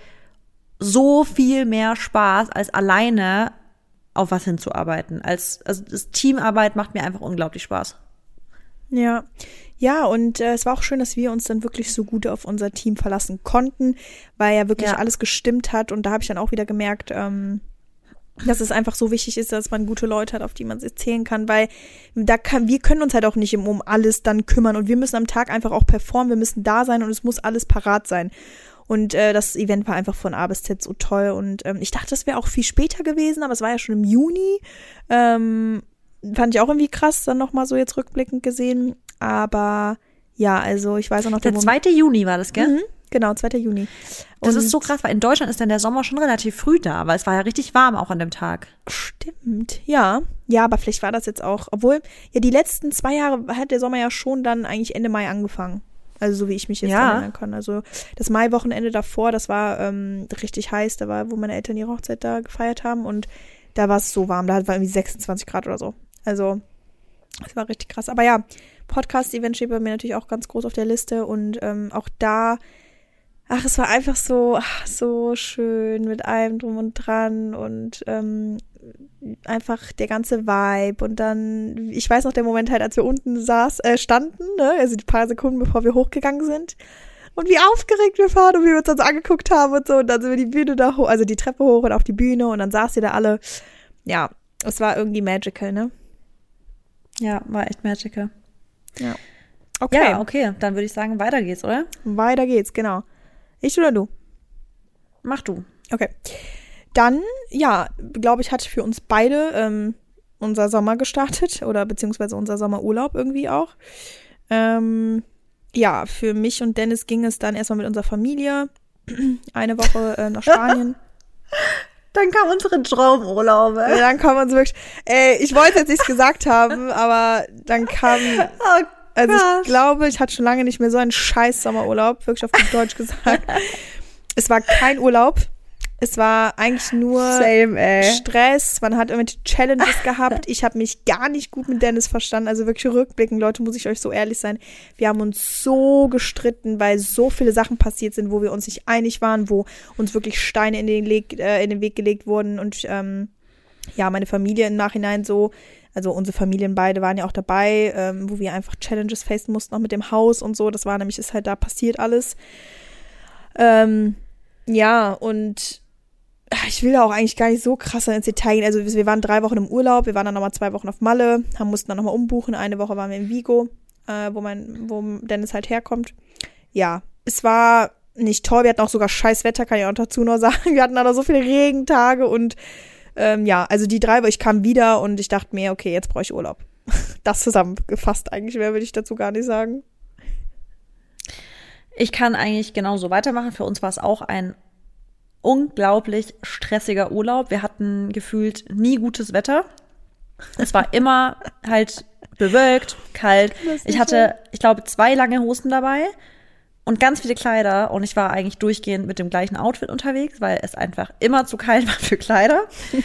so viel mehr Spaß, als alleine auf was hinzuarbeiten. Als, also das Teamarbeit macht mir einfach unglaublich Spaß.
Ja, ja, und äh, es war auch schön, dass wir uns dann wirklich so gut auf unser Team verlassen konnten, weil ja wirklich
Ja.
alles gestimmt hat. Und da habe ich dann auch wieder gemerkt, ähm, dass es einfach so wichtig ist, dass man gute Leute hat, auf die man sich zählen kann, weil da kann, wir können uns halt auch nicht um, um alles dann kümmern und wir müssen am Tag einfach auch performen, wir müssen da sein und es muss alles parat sein. Und äh, das Event war einfach von A bis Z so toll und ähm, ich dachte, das wäre auch viel später gewesen, aber es war ja schon im Juni. Ähm, fand ich auch irgendwie krass, dann nochmal so jetzt rückblickend gesehen. Aber ja, also ich weiß auch noch,
Der
Moment-
zweite Juni war das, gell?
Mhm, genau, zweiter Juni.
Das
Und
ist so krass, weil in Deutschland ist dann der Sommer schon relativ früh da, weil es war ja richtig warm auch an dem Tag.
Stimmt, ja. Ja, aber vielleicht war das jetzt auch, obwohl, ja, die letzten zwei Jahre hat der Sommer ja schon dann eigentlich Ende Mai angefangen. Also so wie ich mich jetzt
Ja.
erinnern kann. Also das Mai-Wochenende davor, das war ähm, richtig heiß, da war, wo meine Eltern ihre Hochzeit da gefeiert haben und da war es so warm, da war irgendwie sechsundzwanzig Grad oder so. Also das war richtig krass. Aber ja, Podcast-Event steht bei mir natürlich auch ganz groß auf der Liste und ähm, auch da, ach, es war einfach so, ach, so schön mit allem drum und dran und ähm, einfach der ganze Vibe und dann, ich weiß noch der Moment halt, als wir unten saß, äh, standen, ne, also die paar Sekunden, bevor wir hochgegangen sind und wie aufgeregt wir waren und wie wir uns dann so angeguckt haben und so und dann sind wir die Bühne da hoch, also die Treppe hoch und auf die Bühne und dann saß ihr da alle, ja, es war irgendwie magical, ne?
Ja, war echt magical.
Ja. Okay,
Ja, okay, dann würde ich sagen, weiter geht's, oder?
weiter geht's, genau. Ich oder du?
Mach du.
Okay. Dann, ja, glaube ich, hat für uns beide ähm, unser Sommer gestartet oder beziehungsweise unser Sommerurlaub irgendwie auch. Ähm, ja, für mich und Dennis ging es dann erstmal mit unserer Familie eine Woche äh, nach Spanien.
Dann kamen unsere Traumurlaube.
Ja, dann kam uns wirklich, ey, ich wollte jetzt nichts gesagt haben, aber dann kam,
Oh,
also
krass.
ich glaube, ich hatte schon lange nicht mehr so einen scheiß Sommerurlaub, wirklich auf gut Deutsch gesagt. Es war kein Urlaub. Es war eigentlich nur
Same, ey.
Stress. Man hat irgendwelche Challenges gehabt. Ich habe mich gar nicht gut mit Dennis verstanden. Also wirklich rückblickend, Leute, muss ich euch so ehrlich sein. Wir haben uns so gestritten, weil so viele Sachen passiert sind, wo wir uns nicht einig waren, wo uns wirklich Steine in den, Leg, äh, in den Weg gelegt wurden. Und ähm, ja, meine Familie im Nachhinein so, also unsere Familien beide waren ja auch dabei, ähm, wo wir einfach Challenges facen mussten, auch mit dem Haus und so. Das war nämlich, ist halt da passiert alles. Ähm, ja, und ich will da auch eigentlich gar nicht so krass ins Detail gehen. Also wir waren drei Wochen im Urlaub, wir waren dann nochmal zwei Wochen auf Malle, haben, mussten dann nochmal umbuchen. Eine Woche waren wir in Vigo, äh, wo mein, wo Dennis halt herkommt. Ja, es war nicht toll. Wir hatten auch sogar scheiß Wetter, kann ich auch dazu noch sagen. Wir hatten dann noch so viele Regentage und ähm, ja, also die drei, ich kam wieder und ich dachte mir, okay, jetzt brauche ich Urlaub. das zusammengefasst eigentlich. Mehr würde ich dazu gar nicht sagen.
Ich kann eigentlich genauso weitermachen. Für uns war es auch ein unglaublich stressiger Urlaub. Wir hatten gefühlt nie gutes Wetter. Es war immer halt bewölkt, kalt. Ich hatte, ich glaube, zwei lange Hosen dabei und ganz viele Kleider. Und ich war eigentlich durchgehend mit dem gleichen Outfit unterwegs, weil es einfach immer zu kalt war für Kleider.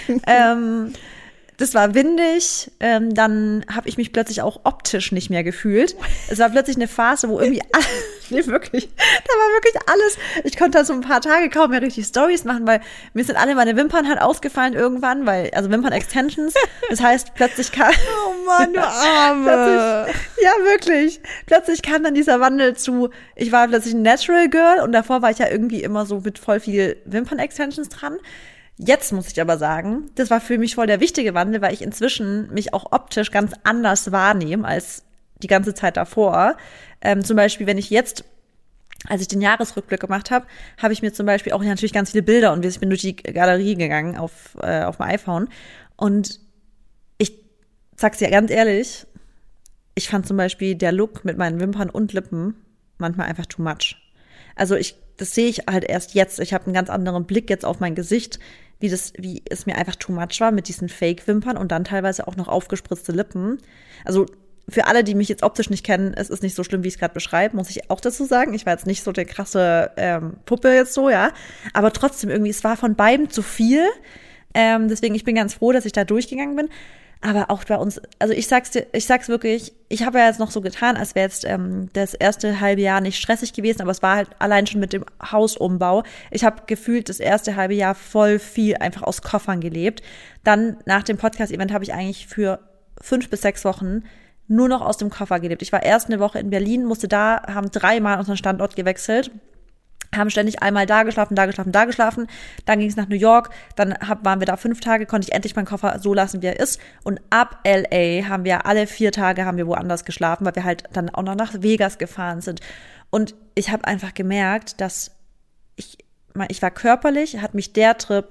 ähm, Das war windig, ähm, dann habe ich mich plötzlich auch optisch nicht mehr gefühlt. Es war plötzlich eine Phase, wo irgendwie alles, nee, wirklich, da war wirklich alles. Ich konnte da so ein paar Tage kaum mehr richtig Stories machen, weil mir sind alle meine Wimpern halt ausgefallen irgendwann, weil, also Wimpern-Extensions. Das heißt, plötzlich kam.
Oh Mann, du Arme.
Ja, wirklich. Plötzlich kam dann dieser Wandel zu, ich war plötzlich ein Natural Girl und davor war ich ja irgendwie immer so mit voll viel Wimpern-Extensions dran. Jetzt muss ich aber sagen, das war für mich voll der wichtige Wandel, weil ich inzwischen mich auch optisch ganz anders wahrnehme als die ganze Zeit davor. Ähm, zum Beispiel, wenn ich jetzt, als ich den Jahresrückblick gemacht habe, habe ich mir zum Beispiel auch natürlich ganz viele Bilder und ich bin durch die Galerie gegangen auf, äh, auf dem iPhone. Und ich sag's dir ganz ehrlich, ich fand zum Beispiel der Look mit meinen Wimpern und Lippen manchmal einfach too much. Also ich, das sehe ich halt erst jetzt. Ich habe einen ganz anderen Blick jetzt auf mein Gesicht, wie das, wie es mir einfach too much war mit diesen Fake-Wimpern und dann teilweise auch noch aufgespritzte Lippen. Also für alle, die mich jetzt optisch nicht kennen, es ist nicht so schlimm, wie ich es gerade beschreibe, muss ich auch dazu sagen. Ich war jetzt nicht so der krasse ähm, Puppe jetzt so, ja. Aber trotzdem irgendwie, es war von beiden zu viel. Ähm, deswegen, ich bin ganz froh, dass ich da durchgegangen bin. Aber auch bei uns, also ich sag's dir, ich sag's wirklich, ich habe ja jetzt noch so getan, als wäre jetzt ähm, das erste halbe Jahr nicht stressig gewesen, aber es war halt allein schon mit dem Hausumbau. Ich habe gefühlt das erste halbe Jahr voll viel einfach aus Koffern gelebt. Dann nach dem Podcast-Event habe ich eigentlich für fünf bis sechs Wochen nur noch aus dem Koffer gelebt. Ich war erst eine Woche in Berlin, musste da, haben dreimal unseren Standort gewechselt. Haben ständig einmal da geschlafen, da geschlafen, da geschlafen. Dann ging es nach New York. Dann hab, waren wir da fünf Tage, konnte ich endlich meinen Koffer so lassen, wie er ist. Und ab L A haben wir alle vier Tage haben wir woanders geschlafen, weil wir halt dann auch noch nach Vegas gefahren sind. Und ich habe einfach gemerkt, dass ich, ich war körperlich, hat mich der Trip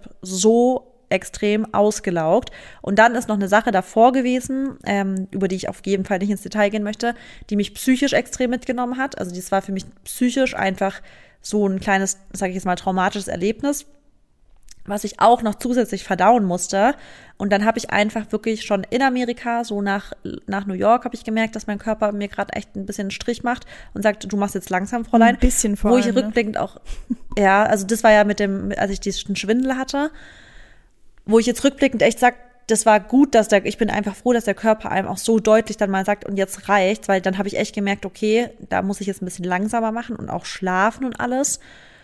so extrem ausgelaugt. Und dann ist noch eine Sache davor gewesen, ähm, über die ich auf jeden Fall nicht ins Detail gehen möchte, die mich psychisch extrem mitgenommen hat. Also das war für mich psychisch einfach so ein kleines, sage ich jetzt mal, traumatisches Erlebnis, was ich auch noch zusätzlich verdauen musste. Und dann habe ich einfach wirklich schon in Amerika, so nach, nach New York, habe ich gemerkt, dass mein Körper mir gerade echt ein bisschen einen Strich macht und sagt, du machst jetzt langsam, Fräulein.
Ein bisschen vor
Wo
allem,
ich rückblickend ne? auch, ja, also das war ja mit dem, als ich diesen Schwindel hatte, wo ich jetzt rückblickend echt sage, das war gut, dass der, ich bin einfach froh, dass der Körper einem auch so deutlich dann mal sagt, und jetzt reicht's, weil dann habe ich echt gemerkt, okay, da muss ich jetzt ein bisschen langsamer machen und auch schlafen und alles.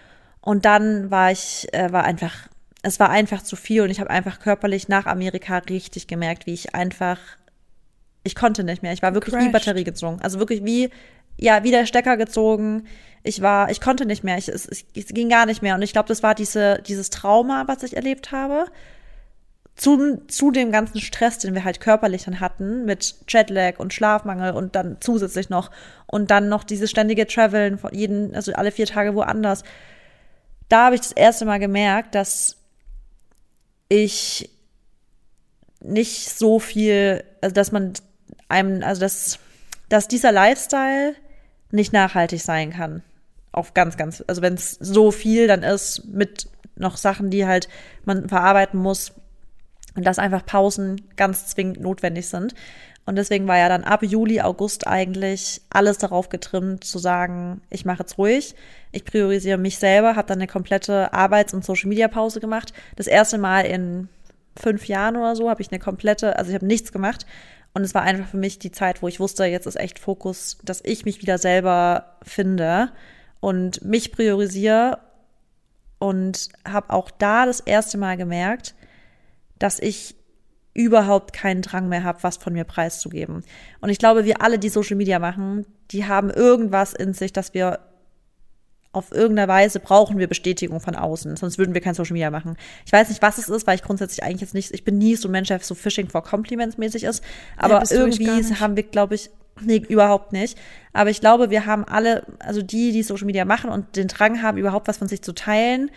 Und dann war ich, äh, war einfach, es war einfach zu viel und ich habe einfach körperlich nach Amerika richtig gemerkt, wie ich einfach, ich konnte nicht mehr. Ich war wirklich
Crashed.
wie Batterie gezogen. Also wirklich wie, ja, wie der Stecker gezogen. Ich war, ich konnte nicht mehr. Ich, es, es, es ging gar nicht mehr. Und ich glaube, das war diese, dieses Trauma, was ich erlebt habe. Zu, zu dem ganzen Stress, den wir halt körperlich dann hatten, mit Jetlag und Schlafmangel und dann zusätzlich noch und dann noch dieses ständige Traveln von jeden, also alle vier Tage woanders. Da habe ich das erste Mal gemerkt, dass ich nicht so viel, also dass man einem, also dass, dass dieser Lifestyle nicht nachhaltig sein kann. Auf ganz, ganz, also wenn es so viel dann ist mit noch Sachen, die halt man verarbeiten muss, und dass einfach Pausen ganz zwingend notwendig sind. Und deswegen war ja dann ab Juli, August eigentlich alles darauf getrimmt, zu sagen, ich mache jetzt ruhig, ich priorisiere mich selber, habe dann eine komplette Arbeits- und Social-Media-Pause gemacht. Das erste Mal in fünf Jahren oder so habe ich eine komplette, also ich habe nichts gemacht. Und es war einfach für mich die Zeit, wo ich wusste, jetzt ist echt Fokus, dass ich mich wieder selber finde und mich priorisiere. Und habe auch da das erste Mal gemerkt, dass ich überhaupt keinen Drang mehr habe, was von mir preiszugeben. Und ich glaube, wir alle, die Social Media machen, die haben irgendwas in sich, dass wir auf irgendeine Weise brauchen wir Bestätigung von außen, sonst würden wir kein Social Media machen. Ich weiß nicht, was es ist, weil ich grundsätzlich eigentlich jetzt nicht, ich bin nie so ein Mensch, der so Fishing for Compliments mäßig ist, aber ja, irgendwie haben wir, glaube ich, nee, überhaupt nicht. Aber ich glaube, wir haben alle, also die, die Social Media machen und den Drang haben, überhaupt was von sich zu teilen,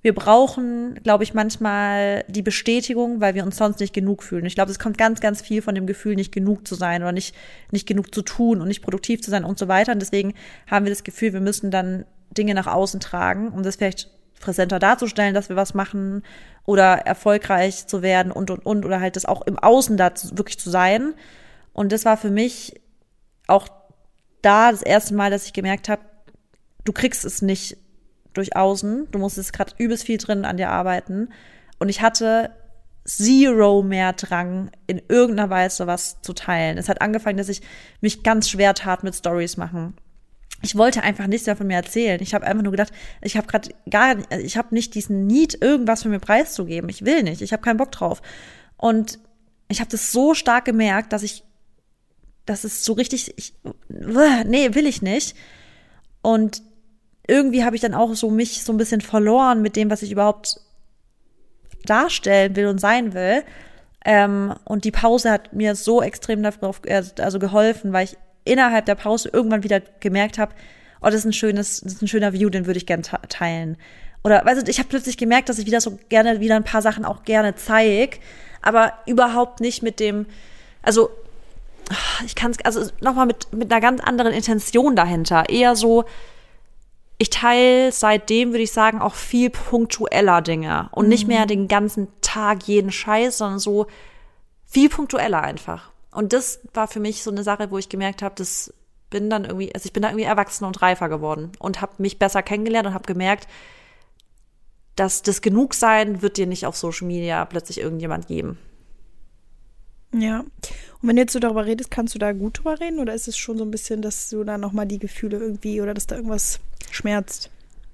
wir brauchen, glaube ich, manchmal die Bestätigung, weil wir uns sonst nicht genug fühlen. Ich glaube, es kommt ganz, ganz viel von dem Gefühl, nicht genug zu sein oder nicht, nicht genug zu tun und nicht produktiv zu sein und so weiter. Und deswegen haben wir das Gefühl, wir müssen dann Dinge nach außen tragen, um das vielleicht präsenter darzustellen, dass wir was machen oder erfolgreich zu werden und, und, und. Oder halt das auch im Außen da wirklich zu sein. Und das war für mich auch da das erste Mal, dass ich gemerkt habe, du kriegst es nicht durch außen. Du musstest gerade übelst viel drin an dir arbeiten. Und ich hatte zero mehr Drang, in irgendeiner Weise was zu teilen. Es hat angefangen, dass ich mich ganz schwer tat mit Stories machen. Ich wollte einfach nichts mehr von mir erzählen. Ich habe einfach nur gedacht, ich habe gerade gar, ich habe nicht diesen Need, irgendwas von mir preiszugeben. Ich will nicht. Ich habe keinen Bock drauf. Und ich habe das so stark gemerkt, dass ich, dass es so richtig, ich, nee, will ich nicht. Und irgendwie habe ich dann auch so mich so ein bisschen verloren mit dem, was ich überhaupt darstellen will und sein will. Ähm, und die Pause hat mir so extrem darauf, also geholfen, weil ich innerhalb der Pause irgendwann wieder gemerkt habe, oh, das ist ein schönes, das ist ein schöner View, den würde ich gerne teilen. Oder, weißt du, ich habe plötzlich gemerkt, dass ich wieder so gerne wieder ein paar Sachen auch gerne zeige, aber überhaupt nicht mit dem, also ich kann es, also nochmal mit mit einer ganz anderen Intention dahinter. Eher so, ich teile seitdem, würde ich sagen, auch viel punktueller Dinge und mhm. nicht mehr den ganzen Tag jeden Scheiß, sondern so viel punktueller einfach. Und das war für mich so eine Sache, wo ich gemerkt habe, das bin dann irgendwie, also ich bin da irgendwie erwachsener und reifer geworden und habe mich besser kennengelernt und habe gemerkt, dass das Genugsein wird dir nicht auf Social Media plötzlich irgendjemand geben.
Ja. Und wenn du jetzt so darüber redest, kannst du da gut drüber reden oder ist es schon so ein bisschen, dass du da nochmal die Gefühle irgendwie oder dass da irgendwas schmerzt?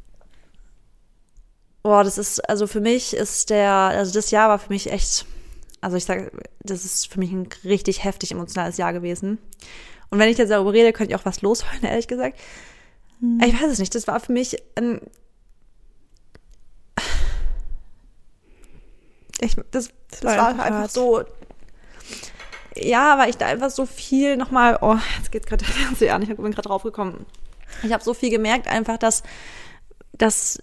Boah, das ist, also für mich ist der, also das Jahr war für mich echt, also ich sage, das ist für mich ein richtig heftig emotionales Jahr gewesen. Und wenn ich jetzt darüber rede, könnte ich auch was losheulen, ehrlich gesagt. Hm. Ich weiß es nicht, das war für mich ein, ich, das, das, das war einfach hart. So, ja, weil ich da einfach so viel nochmal, oh, jetzt geht gerade der Fernseher an, ich bin gerade drauf gekommen. Ich habe so viel gemerkt einfach, dass, dass,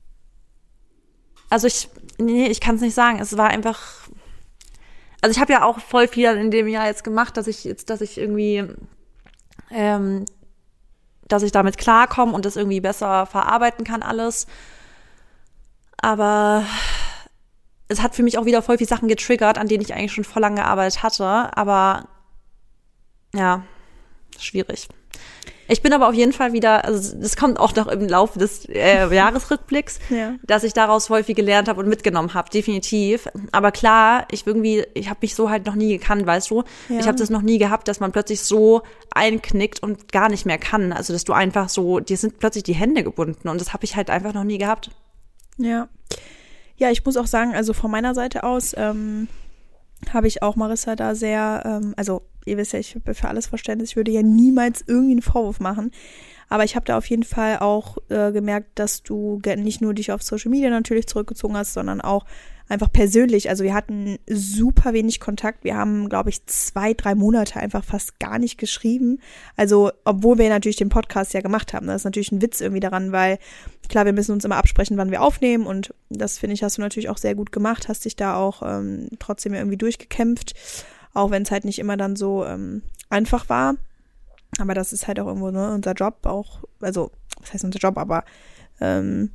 also ich, nee, ich kann es nicht sagen, es war einfach, also ich habe ja auch voll viel in dem Jahr jetzt gemacht, dass ich jetzt, dass ich irgendwie, ähm, dass ich damit klarkomme und das irgendwie besser verarbeiten kann alles. Aber es hat für mich auch wieder voll viele Sachen getriggert, an denen ich eigentlich schon voll lange gearbeitet hatte. Aber ja, schwierig. Ich bin aber auf jeden Fall wieder, also das kommt auch noch im Laufe des äh, Jahresrückblicks, ja. dass ich daraus voll viel gelernt habe und mitgenommen habe, definitiv. Aber klar, ich irgendwie, ich habe mich so halt noch nie gekannt, weißt du? Ja. Ich habe das noch nie gehabt, dass man plötzlich so einknickt und gar nicht mehr kann. Also dass du einfach so, dir sind plötzlich die Hände gebunden und das habe ich halt einfach noch nie gehabt.
Ja. Ja, ich muss auch sagen, also von meiner Seite aus ähm, habe ich auch Marissa da sehr, ähm, also ihr wisst ja, ich habe für alles Verständnis, ich würde ja niemals irgendwie einen Vorwurf machen, aber ich habe da auf jeden Fall auch äh, gemerkt, dass du nicht nur dich auf Social Media natürlich zurückgezogen hast, sondern auch einfach persönlich, also wir hatten super wenig Kontakt, wir haben, glaube ich, zwei, drei Monate einfach fast gar nicht geschrieben, also obwohl wir natürlich den Podcast ja gemacht haben, das ist natürlich ein Witz irgendwie daran, weil klar, wir müssen uns immer absprechen, wann wir aufnehmen und das, finde ich, hast du natürlich auch sehr gut gemacht, hast dich da auch ähm, trotzdem irgendwie durchgekämpft, auch wenn es halt nicht immer dann so ähm, einfach war, aber das ist halt auch irgendwo ne, unser Job auch, also was heißt unser Job, aber ähm,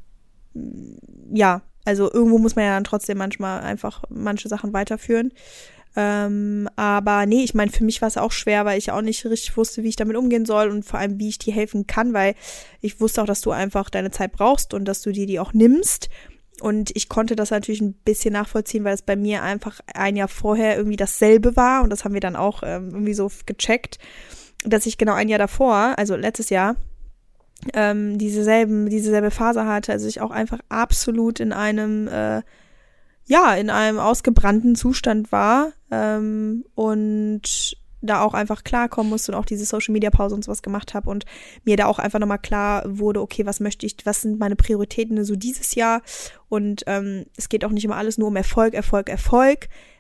ja, also irgendwo muss man ja dann trotzdem manchmal einfach manche Sachen weiterführen. Ähm, aber nee, ich meine, für mich war es auch schwer, weil ich auch nicht richtig wusste, wie ich damit umgehen soll und vor allem, wie ich dir helfen kann, weil ich wusste auch, dass du einfach deine Zeit brauchst und dass du dir die auch nimmst. Und ich konnte das natürlich ein bisschen nachvollziehen, weil es bei mir einfach ein Jahr vorher irgendwie dasselbe war und das haben wir dann auch ähm, irgendwie so gecheckt, dass ich genau ein Jahr davor, also letztes Jahr, ähm, dieselben, dieselbe Phase hatte, also ich auch einfach absolut in einem, äh, ja, in einem ausgebrannten Zustand war ähm, und da auch einfach klarkommen musste und auch diese Social-Media-Pause und sowas gemacht habe und mir da auch einfach nochmal klar wurde, okay, was möchte ich, was sind meine Prioritäten so dieses Jahr und ähm, es geht auch nicht immer alles nur um Erfolg, Erfolg, Erfolg,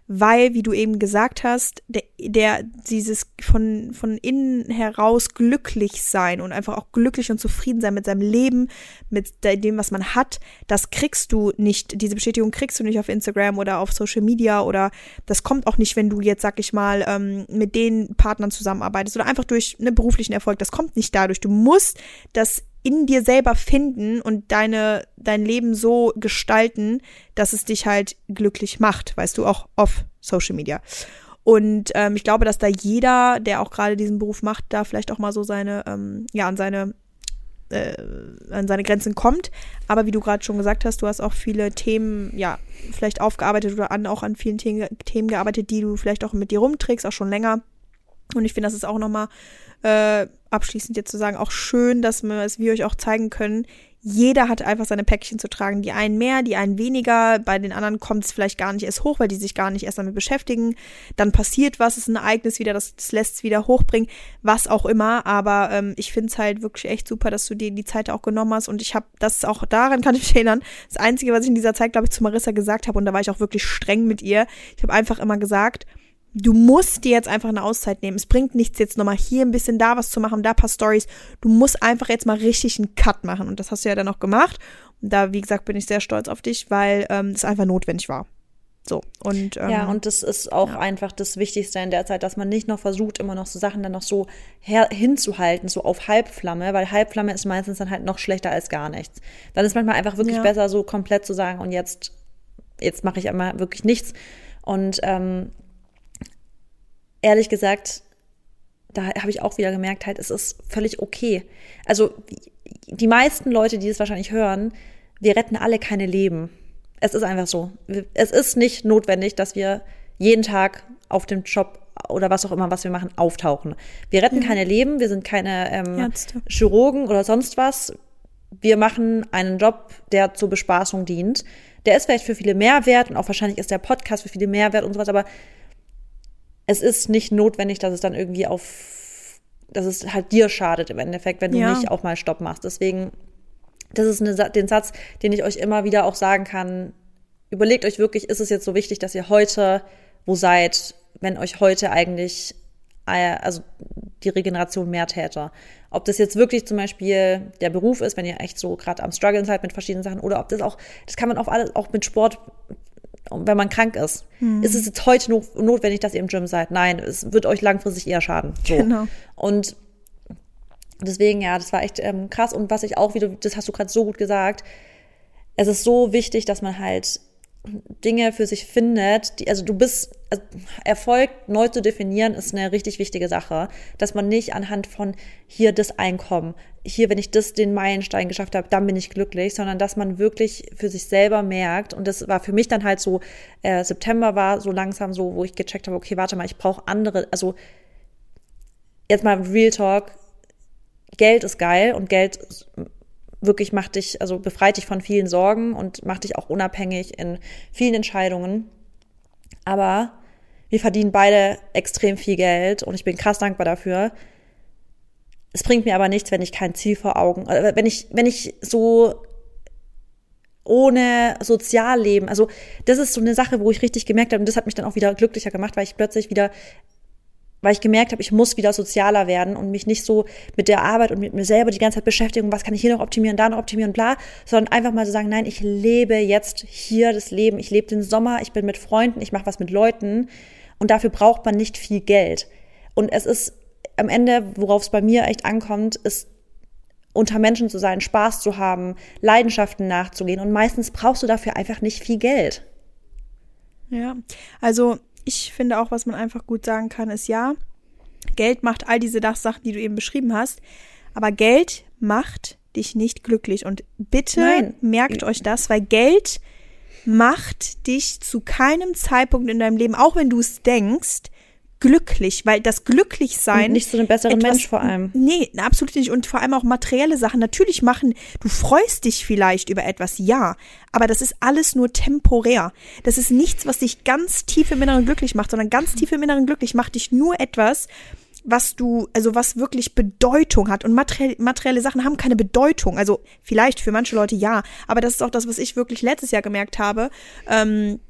weil, wie du eben gesagt hast, der, der dieses von, von innen heraus glücklich sein und einfach auch glücklich und zufrieden sein mit seinem Leben, mit dem, was man hat, das kriegst du nicht, diese Bestätigung kriegst du nicht auf Instagram oder auf Social Media oder das kommt auch nicht, wenn du jetzt, sag ich mal, ähm, mit den Partnern zusammenarbeitest oder einfach durch einen beruflichen Erfolg, das kommt nicht dadurch. Du musst das in dir selber finden und deine, dein Leben so gestalten, dass es dich halt glücklich macht, weißt du, auch auf Social Media. Und ähm, ich glaube, dass da jeder, der auch gerade diesen Beruf macht, da vielleicht auch mal so seine, ähm, ja, an seine, äh, an seine Grenzen kommt. Aber wie du gerade schon gesagt hast, du hast auch viele Themen, ja, vielleicht aufgearbeitet oder an, auch an vielen The- Themen gearbeitet, die du vielleicht auch mit dir rumträgst, auch schon länger. Und ich finde, das ist auch nochmal äh, abschließend jetzt zu sagen, auch schön, dass wir, dass wir euch auch zeigen können, jeder hat einfach seine Päckchen zu tragen. Die einen mehr, die einen weniger. Bei den anderen kommt es vielleicht gar nicht erst hoch, weil die sich gar nicht erst damit beschäftigen. Dann passiert was, ist ein Ereignis wieder, das, das lässt es wieder hochbringen, was auch immer. Aber ähm, ich finde es halt wirklich echt super, dass du dir die Zeit auch genommen hast. Und ich habe das auch, daran kann ich mich erinnern, das Einzige, was ich in dieser Zeit, glaube ich, zu Marissa gesagt habe, und da war ich auch wirklich streng mit ihr, ich habe einfach immer gesagt, du musst dir jetzt einfach eine Auszeit nehmen. Es bringt nichts, jetzt nochmal hier ein bisschen da was zu machen, da ein paar Storys. Du musst einfach jetzt mal richtig einen Cut machen. Und das hast du ja dann auch gemacht. Und da, wie gesagt, bin ich sehr stolz auf dich, weil ähm, das einfach notwendig war. So, und ähm,
ja, und das ist auch
ja.
einfach das Wichtigste in der Zeit, dass man nicht noch versucht, immer noch so Sachen dann noch so her- hinzuhalten, so auf Halbflamme, weil Halbflamme ist meistens dann halt noch schlechter als gar nichts. Dann ist manchmal einfach wirklich
ja.
besser, so komplett zu sagen, und jetzt, jetzt mache ich einmal wirklich nichts. Und ähm, ehrlich gesagt, da habe ich auch wieder gemerkt, halt, es ist völlig okay. Also die meisten Leute, die es wahrscheinlich hören, wir retten alle keine Leben. Es ist einfach so. Es ist nicht notwendig, dass wir jeden Tag auf dem Job oder was auch immer, was wir machen, auftauchen. Wir retten
ja.
keine Leben, wir sind keine ähm, Chirurgen oder sonst was. Wir machen einen Job, der zur Bespaßung dient. Der ist vielleicht für viele Mehrwert und auch wahrscheinlich ist der Podcast für viele Mehrwert und sowas, aber es ist nicht notwendig, dass es dann irgendwie auf, dass es halt dir schadet im Endeffekt, wenn du
ja.
nicht auch mal Stopp machst. Deswegen, das ist eine, den Satz, den ich euch immer wieder auch sagen kann. Überlegt euch wirklich, ist es jetzt so wichtig, dass ihr heute wo seid, wenn euch heute eigentlich also die Regeneration mehr täte. Ob das jetzt wirklich zum Beispiel der Beruf ist, wenn ihr echt so gerade am Struggeln seid mit verschiedenen Sachen, oder ob das auch, das kann man auf alles, auch mit Sport, wenn man krank ist. Hm. Ist es jetzt heute not- notwendig, dass ihr im Gym seid? Nein, es wird euch langfristig eher schaden. So.
Genau.
Und deswegen, ja, das war echt ähm, krass. Und was ich auch, wie du, das hast du gerade so gut gesagt, es ist so wichtig, dass man halt Dinge für sich findet, die, also du bist, also Erfolg neu zu definieren, ist eine richtig wichtige Sache, dass man nicht anhand von hier das Einkommen, hier, wenn ich das, den Meilenstein geschafft habe, dann bin ich glücklich, sondern dass man wirklich für sich selber merkt, und das war für mich dann halt so, äh, September war so langsam so, wo ich gecheckt habe, okay, warte mal, ich brauche andere, also jetzt mal Real Talk, Geld ist geil und Geld wirklich macht dich, also befreit dich von vielen Sorgen und macht dich auch unabhängig in vielen Entscheidungen. Aber wir verdienen beide extrem viel Geld und ich bin krass dankbar dafür. Es bringt mir aber nichts, wenn ich kein Ziel vor Augen, wenn ich, wenn ich so ohne Sozialleben, also das ist so eine Sache, wo ich richtig gemerkt habe, und das hat mich dann auch wieder glücklicher gemacht, weil ich plötzlich wieder weil ich gemerkt habe, ich muss wieder sozialer werden und mich nicht so mit der Arbeit und mit mir selber die ganze Zeit beschäftigen, was kann ich hier noch optimieren, da noch optimieren, bla, sondern einfach mal so sagen, nein, ich lebe jetzt hier das Leben, ich lebe den Sommer, ich bin mit Freunden, ich mache was mit Leuten und dafür braucht man nicht viel Geld. Und es ist am Ende, worauf es bei mir echt ankommt, ist unter Menschen zu sein, Spaß zu haben, Leidenschaften nachzugehen und meistens brauchst du dafür einfach nicht viel Geld.
Ja, also ich finde auch, was man einfach gut sagen kann, ist ja, Geld macht all diese Sachen, die du eben beschrieben hast, aber Geld macht dich nicht glücklich. Und bitte
Nein.
merkt euch das, weil Geld macht dich zu keinem Zeitpunkt in deinem Leben, auch wenn du es denkst, glücklich, weil das Glücklichsein...
Und nicht zu einem besseren
etwas,
Mensch vor allem.
Nee, absolut nicht. Und vor allem auch materielle Sachen. Natürlich machen, du freust dich vielleicht über etwas, ja, aber das ist alles nur temporär. Das ist nichts, was dich ganz tief im Inneren glücklich macht, sondern ganz tief im Inneren glücklich macht dich nur etwas, was du, also was wirklich Bedeutung hat. Und materielle, materielle Sachen haben keine Bedeutung. Also vielleicht für manche Leute ja, aber das ist auch das, was ich wirklich letztes Jahr gemerkt habe, ähm,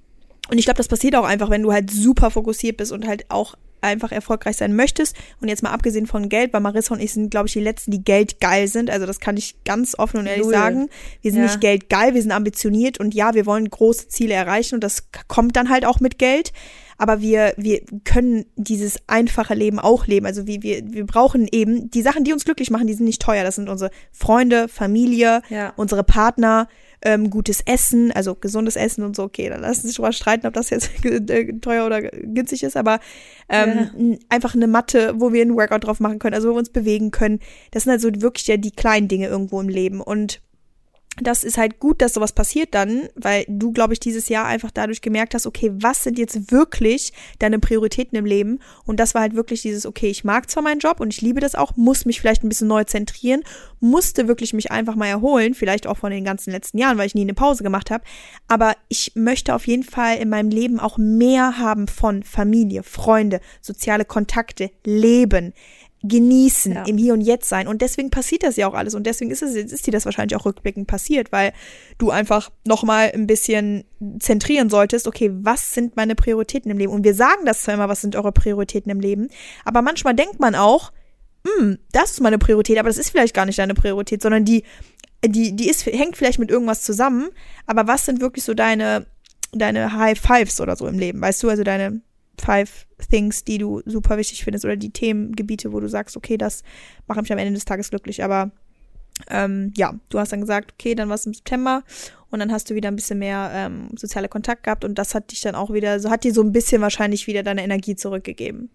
Und ich glaube, das passiert auch einfach, wenn du halt super fokussiert bist und halt auch einfach erfolgreich sein möchtest. Und jetzt mal abgesehen von Geld, weil Marissa und ich sind, glaube ich, die Letzten, die geldgeil sind. Also das kann ich ganz offen und ehrlich
Null.
sagen. Wir sind
Ja.
nicht geldgeil, wir sind ambitioniert und ja, wir wollen große Ziele erreichen und das kommt dann halt auch mit Geld. Aber wir, wir können dieses einfache Leben auch leben. Also wie wir, wir brauchen eben die Sachen, die uns glücklich machen, die sind nicht teuer. Das sind unsere Freunde, Familie,
Ja.
unsere Partner, ähm, gutes Essen, also gesundes Essen und so. Okay, dann lassen Sie sich drüber streiten, ob das jetzt äh, teuer oder günstig ist. Aber ähm, ja. einfach eine Matte, wo wir einen Workout drauf machen können, also wo wir uns bewegen können. Das sind also wirklich ja die kleinen Dinge irgendwo im Leben. Und das ist halt gut, dass sowas passiert dann, weil du, glaube ich, dieses Jahr einfach dadurch gemerkt hast, okay, was sind jetzt wirklich deine Prioritäten im Leben? Und das war halt wirklich dieses, okay, ich mag zwar meinen Job und ich liebe das auch, muss mich vielleicht ein bisschen neu zentrieren, musste wirklich mich einfach mal erholen, vielleicht auch von den ganzen letzten Jahren, weil ich nie eine Pause gemacht habe. Aber ich möchte auf jeden Fall in meinem Leben auch mehr haben von Familie, Freunde, soziale Kontakte, Leben, genießen,
Ja.
im Hier und Jetzt sein. Und deswegen passiert das ja auch alles. Und deswegen ist es, ist dir das wahrscheinlich auch rückblickend passiert, weil du einfach nochmal ein bisschen zentrieren solltest, okay, was sind meine Prioritäten im Leben? Und wir sagen das zwar immer, was sind eure Prioritäten im Leben, aber manchmal denkt man auch, hm, das ist meine Priorität, aber das ist vielleicht gar nicht deine Priorität, sondern die, die, die ist, hängt vielleicht mit irgendwas zusammen, aber was sind wirklich so deine, deine High Fives oder so im Leben, weißt du, also deine Five Things, die du super wichtig findest oder die Themengebiete, wo du sagst, okay, das macht mich am Ende des Tages glücklich, aber ähm, ja, du hast dann gesagt, okay, dann war es im September und dann hast du wieder ein bisschen mehr ähm, soziale Kontakt gehabt und das hat dich dann auch wieder, so hat dir so ein bisschen wahrscheinlich wieder deine Energie zurückgegeben.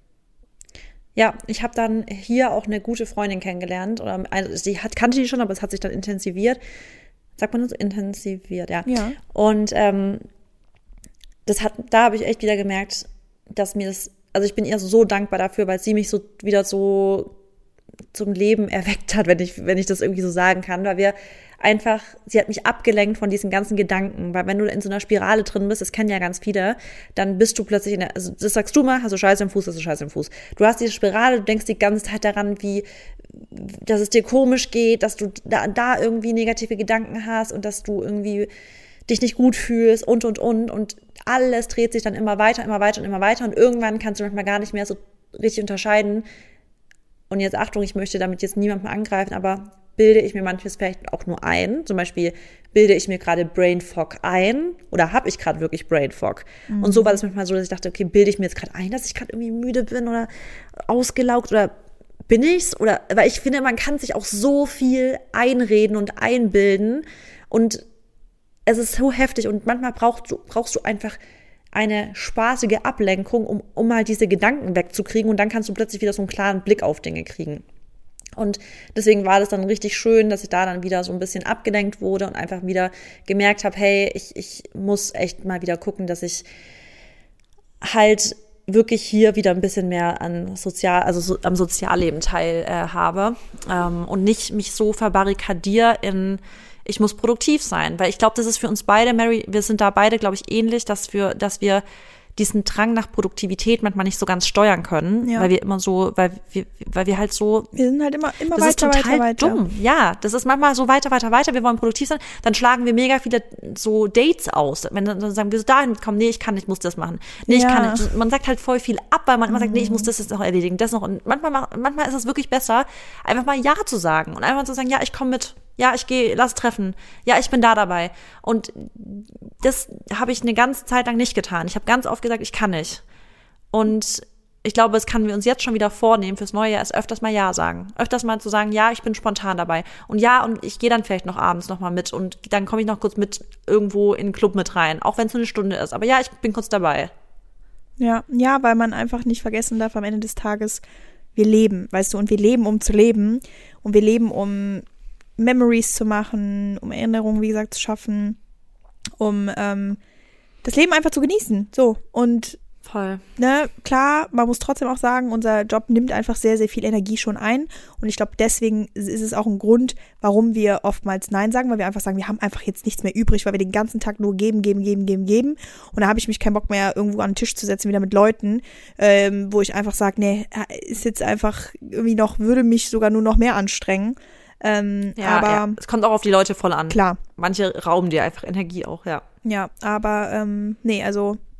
Ja, ich habe dann hier auch eine gute Freundin kennengelernt. Oder, also sie hat, kannte die schon, aber es hat sich dann intensiviert. Sagt man das so? Intensiviert, ja.
Ja.
Und ähm, das hat, da habe ich echt wieder gemerkt, dass mir das, also ich bin ihr so dankbar dafür, weil sie mich so wieder so zum Leben erweckt hat, wenn ich, wenn ich das irgendwie so sagen kann, weil wir einfach, sie hat mich abgelenkt von diesen ganzen Gedanken, weil wenn du in so einer Spirale drin bist, das kennen ja ganz viele, dann bist du plötzlich in der, also das sagst du mal, hast du Scheiße im Fuß, hast du Scheiße im Fuß. Du hast diese Spirale, du denkst die ganze Zeit daran, wie, dass es dir komisch geht, dass du da, da irgendwie negative Gedanken hast und dass du irgendwie dich nicht gut fühlst und, und, und und alles dreht sich dann immer weiter, immer weiter und immer weiter und irgendwann kannst du manchmal gar nicht mehr so richtig unterscheiden. Und jetzt Achtung, ich möchte damit jetzt niemanden angreifen, aber bilde ich mir manches vielleicht auch nur ein. Zum Beispiel bilde ich mir gerade Brain Fog ein oder habe ich gerade wirklich Brain Fog. Mhm. Und so war das manchmal so, dass ich dachte, okay, bilde ich mir jetzt gerade ein, dass ich gerade irgendwie müde bin oder ausgelaugt oder bin ich's? Oder, weil ich finde, man kann sich auch so viel einreden und einbilden und es ist so heftig und manchmal brauchst du, brauchst du einfach eine spaßige Ablenkung, um, um mal diese Gedanken wegzukriegen und dann kannst du plötzlich wieder so einen klaren Blick auf Dinge kriegen. Und deswegen war das dann richtig schön, dass ich da dann wieder so ein bisschen abgelenkt wurde und einfach wieder gemerkt habe, hey, ich, ich muss echt mal wieder gucken, dass ich halt wirklich hier wieder ein bisschen mehr an Sozial, also so, am Sozialleben teil äh, habe ähm, und nicht mich so verbarrikadiere in ich muss produktiv sein, weil ich glaube, das ist für uns beide, Mary, wir sind da beide, glaube ich, ähnlich, dass wir, dass wir diesen Drang nach Produktivität manchmal nicht so ganz steuern können, ja. weil wir immer so, weil wir, weil wir halt so,
wir sind halt immer, immer
das
weiter,
ist total
weiter, weiter.
dumm. Ja, das ist manchmal so weiter, weiter, weiter. Wir wollen produktiv sein, dann schlagen wir mega viele so Dates aus. Wenn dann sagen wir so dahin kommen, nee, ich kann nicht, ich muss das machen. Nee, ich
ja.
kann nicht. Man sagt halt voll viel ab, weil man immer mhm. sagt, nee, ich muss das jetzt noch erledigen, das noch. Und manchmal, manchmal ist es wirklich besser, einfach mal Ja zu sagen und einfach zu sagen, ja, ich komme mit. Ja, ich gehe, lass treffen. Ja, ich bin da dabei. Und das habe ich eine ganze Zeit lang nicht getan. Ich habe ganz oft gesagt, ich kann nicht. Und ich glaube, das können wir uns jetzt schon wieder vornehmen fürs neue Jahr, ist öfters mal Ja sagen. Öfters mal zu sagen, ja, ich bin spontan dabei. Und ja, und ich gehe dann vielleicht noch abends noch mal mit und dann komme ich noch kurz mit irgendwo in den Club mit rein, auch wenn es nur eine Stunde ist. Aber ja, ich bin kurz dabei.
Ja, ja, weil man einfach nicht vergessen darf, am Ende des Tages, wir leben, weißt du, und wir leben, um zu leben. Und wir leben, um Memories zu machen, um Erinnerungen, wie gesagt, zu schaffen, um ähm, das Leben einfach zu genießen. So, und
voll.
Ne, klar, man muss trotzdem auch sagen, unser Job nimmt einfach sehr, sehr viel Energie schon ein und ich glaube, deswegen ist es auch ein Grund, warum wir oftmals Nein sagen, weil wir einfach sagen, wir haben einfach jetzt nichts mehr übrig, weil wir den ganzen Tag nur geben, geben, geben, geben, geben und da habe ich mich keinen Bock mehr, irgendwo an den Tisch zu setzen, wieder mit Leuten, ähm, wo ich einfach sage, nee, ist jetzt einfach irgendwie noch, würde mich sogar nur noch mehr anstrengen. Ähm,
ja,
aber
ja, es kommt auch auf die Leute voll an.
Klar.
Manche rauben dir einfach Energie auch, ja.
Ja, aber ähm, nee, also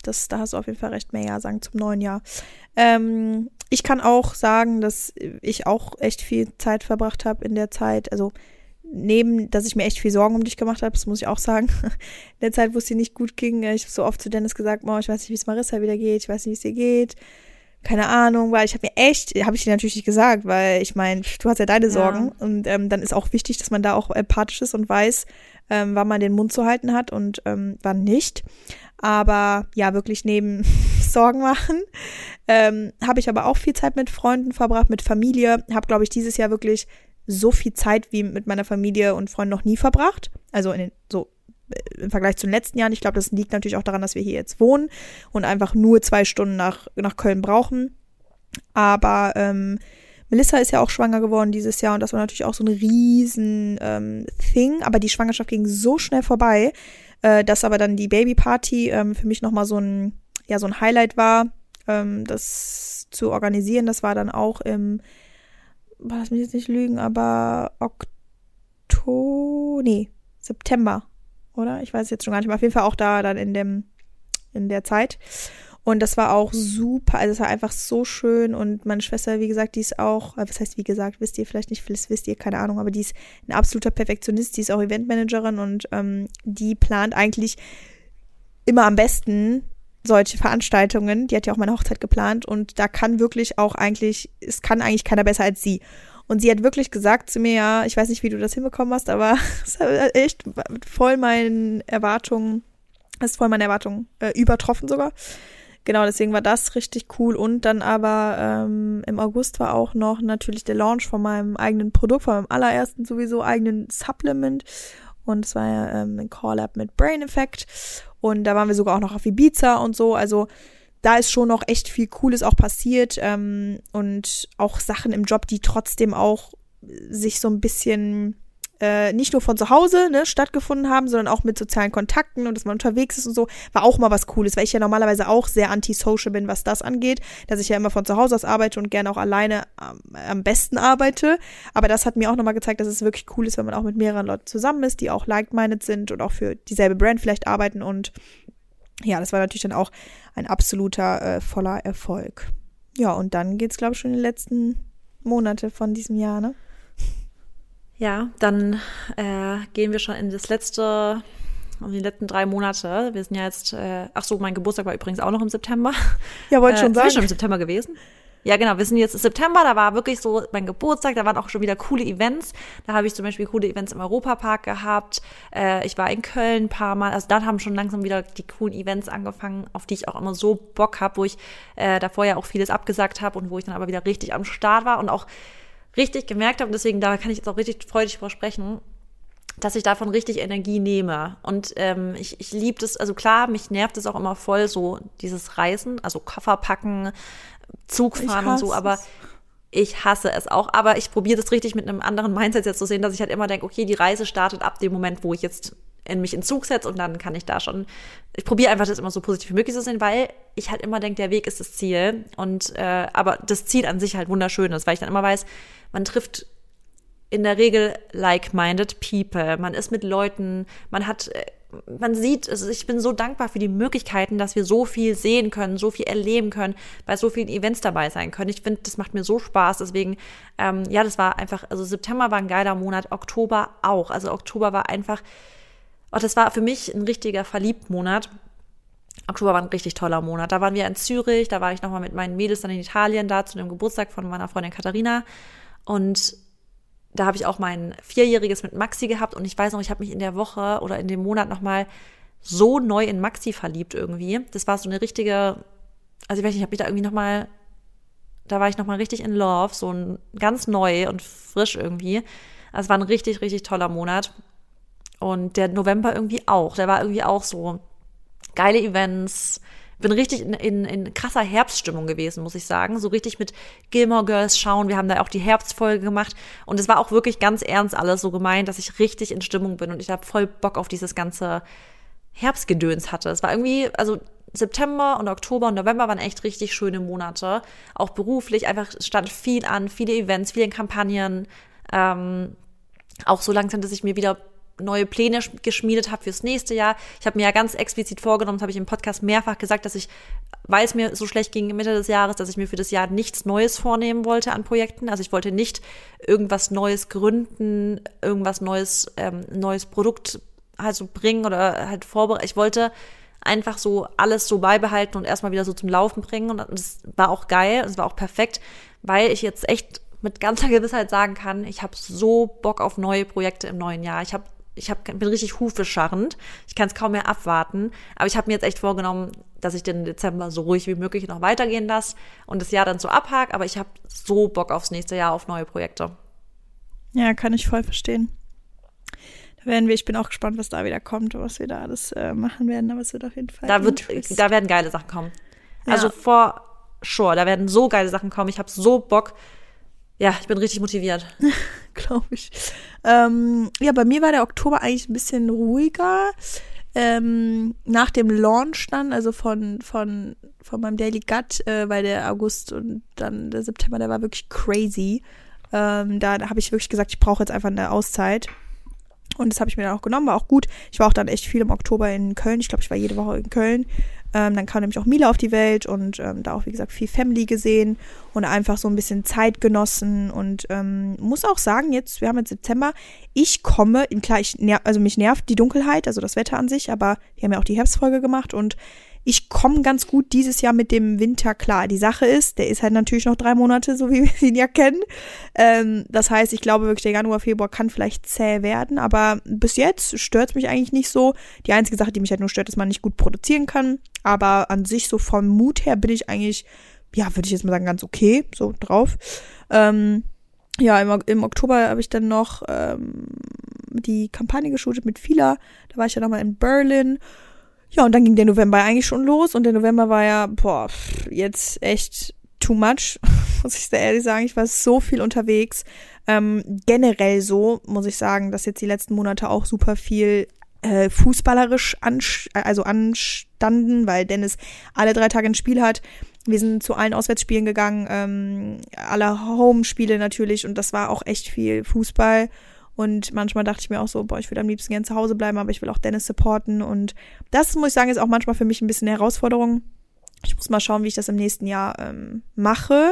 das, da hast du auf jeden Fall recht, mehr Ja sagen zum neuen Jahr. Ähm, ich kann auch sagen, dass ich auch echt viel Zeit verbracht habe in der Zeit, also neben, dass ich mir echt viel Sorgen um dich gemacht habe, das muss ich auch sagen, in der Zeit, wo es dir nicht gut ging, ich habe so oft zu Dennis gesagt, oh, ich weiß nicht, wie es Marissa wieder geht, ich weiß nicht, wie es dir geht, keine Ahnung, weil ich habe mir echt, habe ich dir natürlich nicht gesagt, weil ich meine, du hast ja deine Sorgen ja. und ähm, dann ist auch wichtig, dass man da auch empathisch ist und weiß, ähm, wann man den Mund zu halten hat und ähm, wann nicht. Aber ja, wirklich neben Sorgen machen, ähm, habe ich aber auch viel Zeit mit Freunden verbracht, mit Familie, habe, glaube ich, dieses Jahr wirklich so viel Zeit wie mit meiner Familie und Freunden noch nie verbracht. Also in den, so im Vergleich zu den letzten Jahren. Ich glaube, das liegt natürlich auch daran, dass wir hier jetzt wohnen und einfach nur zwei Stunden nach, nach Köln brauchen. Aber ähm, Melissa ist ja auch schwanger geworden dieses Jahr und das war natürlich auch so ein riesen ähm, Thing. Aber die Schwangerschaft ging so schnell vorbei, äh, dass aber dann die Babyparty ähm, für mich nochmal so ein, ja, so ein Highlight war, ähm, das zu organisieren. Das war dann auch im lass mich jetzt nicht lügen, aber Oktober, nee, September, oder? Ich weiß es jetzt schon gar nicht mehr. Auf jeden Fall auch da dann in dem, in der Zeit. Und das war auch super, also es war einfach so schön und meine Schwester, wie gesagt, die ist auch, was heißt wie gesagt, wisst ihr vielleicht nicht, das wisst ihr, keine Ahnung, aber die ist ein absoluter Perfektionist, die ist auch Eventmanagerin und ähm, die plant eigentlich immer am besten solche Veranstaltungen, die hat ja auch meine Hochzeit geplant und da kann wirklich auch eigentlich, es kann eigentlich keiner besser als sie. Und sie hat wirklich gesagt zu mir, ja, ich weiß nicht, wie du das hinbekommen hast, aber es hat echt voll meinen Erwartungen, es ist voll meine Erwartungen äh, übertroffen sogar. Genau, deswegen war das richtig cool und dann aber ähm, im August war auch noch natürlich der Launch von meinem eigenen Produkt, von meinem allerersten sowieso eigenen Supplement und es war ja ähm, ein Collab mit Brain Effect. Und da waren wir sogar auch noch auf Ibiza und so. Also da ist schon noch echt viel Cooles auch passiert. Ähm, und auch Sachen im Job, die trotzdem auch sich so ein bisschen äh, nicht nur von zu Hause ne, stattgefunden haben, sondern auch mit sozialen Kontakten und dass man unterwegs ist und so, war auch mal was Cooles, weil ich ja normalerweise auch sehr antisocial bin, was das angeht, dass ich ja immer von zu Hause aus arbeite und gerne auch alleine am, am besten arbeite. Aber das hat mir auch nochmal gezeigt, dass es wirklich cool ist, wenn man auch mit mehreren Leuten zusammen ist, die auch like-minded sind und auch für dieselbe Brand vielleicht arbeiten. Und ja, das war natürlich dann auch ein absoluter äh, voller Erfolg. Ja, und dann geht's, glaube ich, schon in die letzten Monate von diesem Jahr, ne?
Ja, dann äh, gehen wir schon in das letzte, in die letzten drei Monate. Wir sind ja jetzt, äh, ach so, mein Geburtstag war übrigens auch noch im September.
Ja, wollte
äh,
schon sagen.
Ist schon im September gewesen. Ja, genau, wir sind jetzt im September, da war wirklich so mein Geburtstag, da waren auch schon wieder coole Events. Da habe ich zum Beispiel coole Events im Europapark gehabt. Äh, ich war in Köln ein paar Mal, also da haben schon langsam wieder die coolen Events angefangen, auf die ich auch immer so Bock habe, wo ich äh, davor ja auch vieles abgesagt habe und wo ich dann aber wieder richtig am Start war und auch richtig gemerkt habe, und deswegen da kann ich jetzt auch richtig freudig drüber sprechen, dass ich davon richtig Energie nehme. Und ähm, ich, ich liebe das, also klar, mich nervt es auch immer voll, so dieses Reisen, also Koffer packen, Zug fahren und so, aber ich hasse es auch. Aber ich probiere das richtig mit einem anderen Mindset jetzt zu sehen, dass ich halt immer denke, okay, die Reise startet ab dem Moment, wo ich jetzt in mich in Zug setze und dann kann ich da schon, ich probiere einfach das immer so positiv wie möglich zu sehen, weil ich halt immer denke, der Weg ist das Ziel und äh, aber das Ziel an sich halt wunderschön ist, weil ich dann immer weiß, man trifft in der Regel like-minded people, man ist mit Leuten, man hat, man sieht, also ich bin so dankbar für die Möglichkeiten, dass wir so viel sehen können, so viel erleben können, bei so vielen Events dabei sein können. Ich finde, das macht mir so Spaß, deswegen, ähm, ja, das war einfach, also September war ein geiler Monat, Oktober auch, also Oktober war einfach, oh, das war für mich ein richtiger Verliebt-Monat. Oktober war ein richtig toller Monat. Da waren wir in Zürich, da war ich nochmal mit meinen Mädels dann in Italien, da zu dem Geburtstag von meiner Freundin Katharina. Und da habe ich auch mein Vierjähriges mit Maxi gehabt. Und ich weiß noch, ich habe mich in der Woche oder in dem Monat nochmal so neu in Maxi verliebt irgendwie. Das war so eine richtige, also ich weiß nicht, ich habe mich da irgendwie nochmal, da war ich nochmal richtig in Love, so ein ganz neu und frisch irgendwie. Also es war ein richtig, richtig toller Monat. Und der November irgendwie auch. Der war irgendwie auch so geile Events. Bin richtig in, in, in krasser Herbststimmung gewesen, muss ich sagen. So richtig mit Gilmore Girls schauen. Wir haben da auch die Herbstfolge gemacht. Und es war auch wirklich ganz ernst alles so gemeint, dass ich richtig in Stimmung bin. Und ich habe voll Bock auf dieses ganze Herbstgedöns hatte. Es war irgendwie, also September und Oktober und November waren echt richtig schöne Monate. Auch beruflich. Einfach stand viel an, viele Events, viele Kampagnen. Ähm, auch so langsam, dass ich mir wieder neue Pläne geschmiedet habe fürs nächste Jahr. Ich habe mir ja ganz explizit vorgenommen, das habe ich im Podcast mehrfach gesagt, dass ich, weil es mir so schlecht ging Mitte des Jahres, dass ich mir für das Jahr nichts Neues vornehmen wollte an Projekten. Also ich wollte nicht irgendwas Neues gründen, irgendwas Neues, ähm, neues Produkt halt so bringen oder halt vorbereiten. Ich wollte einfach so alles so beibehalten und erstmal wieder so zum Laufen bringen. Und das war auch geil, es war auch perfekt, weil ich jetzt echt mit ganzer Gewissheit sagen kann, ich habe so Bock auf neue Projekte im neuen Jahr. Ich habe Ich hab, bin richtig hufescharrend. Ich kann es kaum mehr abwarten. Aber ich habe mir jetzt echt vorgenommen, dass ich den Dezember so ruhig wie möglich noch weitergehen lasse und das Jahr dann so abhake. Aber ich habe so Bock aufs nächste Jahr, auf neue Projekte.
Ja, kann ich voll verstehen. Da werden wir, ich bin auch gespannt, was da wieder kommt, was wir da alles äh, machen werden. Aber es wird auf jeden Fall
Da, wird, da werden geile Sachen kommen. Ja. Also for sure, da werden so geile Sachen kommen. Ich habe so Bock. Ja, ich bin richtig motiviert.
Glaube ich. Ähm, ja, bei mir war der Oktober eigentlich ein bisschen ruhiger. Ähm, nach dem Launch dann, also von, von, von meinem Daily Gut, äh, weil der August und dann der September, der war wirklich crazy. Ähm, da habe ich wirklich gesagt, ich brauche jetzt einfach eine Auszeit. Und das habe ich mir dann auch genommen, war auch gut. Ich war auch dann echt viel im Oktober in Köln. Ich glaube, ich war jede Woche in Köln. Ähm, dann kam nämlich auch Mila auf die Welt und ähm, da auch, wie gesagt, viel Family gesehen und einfach so ein bisschen Zeit genossen und ähm, muss auch sagen, jetzt, wir haben jetzt September, ich komme, in, klar, ich ner- also mich nervt die Dunkelheit, also das Wetter an sich, aber wir haben ja auch die Herbstfolge gemacht und ich komme ganz gut dieses Jahr mit dem Winter klar. Die Sache ist, der ist halt natürlich noch drei Monate, so wie wir ihn ja kennen. Ähm, das heißt, ich glaube wirklich, der Januar, Februar kann vielleicht zäh werden, aber bis jetzt stört es mich eigentlich nicht so. Die einzige Sache, die mich halt nur stört, ist, dass man nicht gut produzieren kann. Aber an sich, so vom Mut her, bin ich eigentlich, ja, würde ich jetzt mal sagen, ganz okay, so drauf. Ähm, ja, im, im Oktober habe ich dann noch ähm, die Kampagne geshootet mit Fila. Da war ich ja nochmal in Berlin. Ja, und dann ging der November eigentlich schon los und der November war ja, boah, jetzt echt too much, muss ich sehr ehrlich sagen. Ich war so viel unterwegs. Ähm, generell so, muss ich sagen, dass jetzt die letzten Monate auch super viel äh, fußballerisch ansch- also anstanden, weil Dennis alle drei Tage ein Spiel hat. Wir sind zu allen Auswärtsspielen gegangen, ähm, alle Home-Spiele natürlich und das war auch echt viel Fußball. Und manchmal dachte ich mir auch so, boah, ich würde am liebsten gerne zu Hause bleiben, aber ich will auch Dennis supporten. Und das, muss ich sagen, ist auch manchmal für mich ein bisschen eine Herausforderung. Ich muss mal schauen, wie ich das im nächsten Jahr ähm, mache,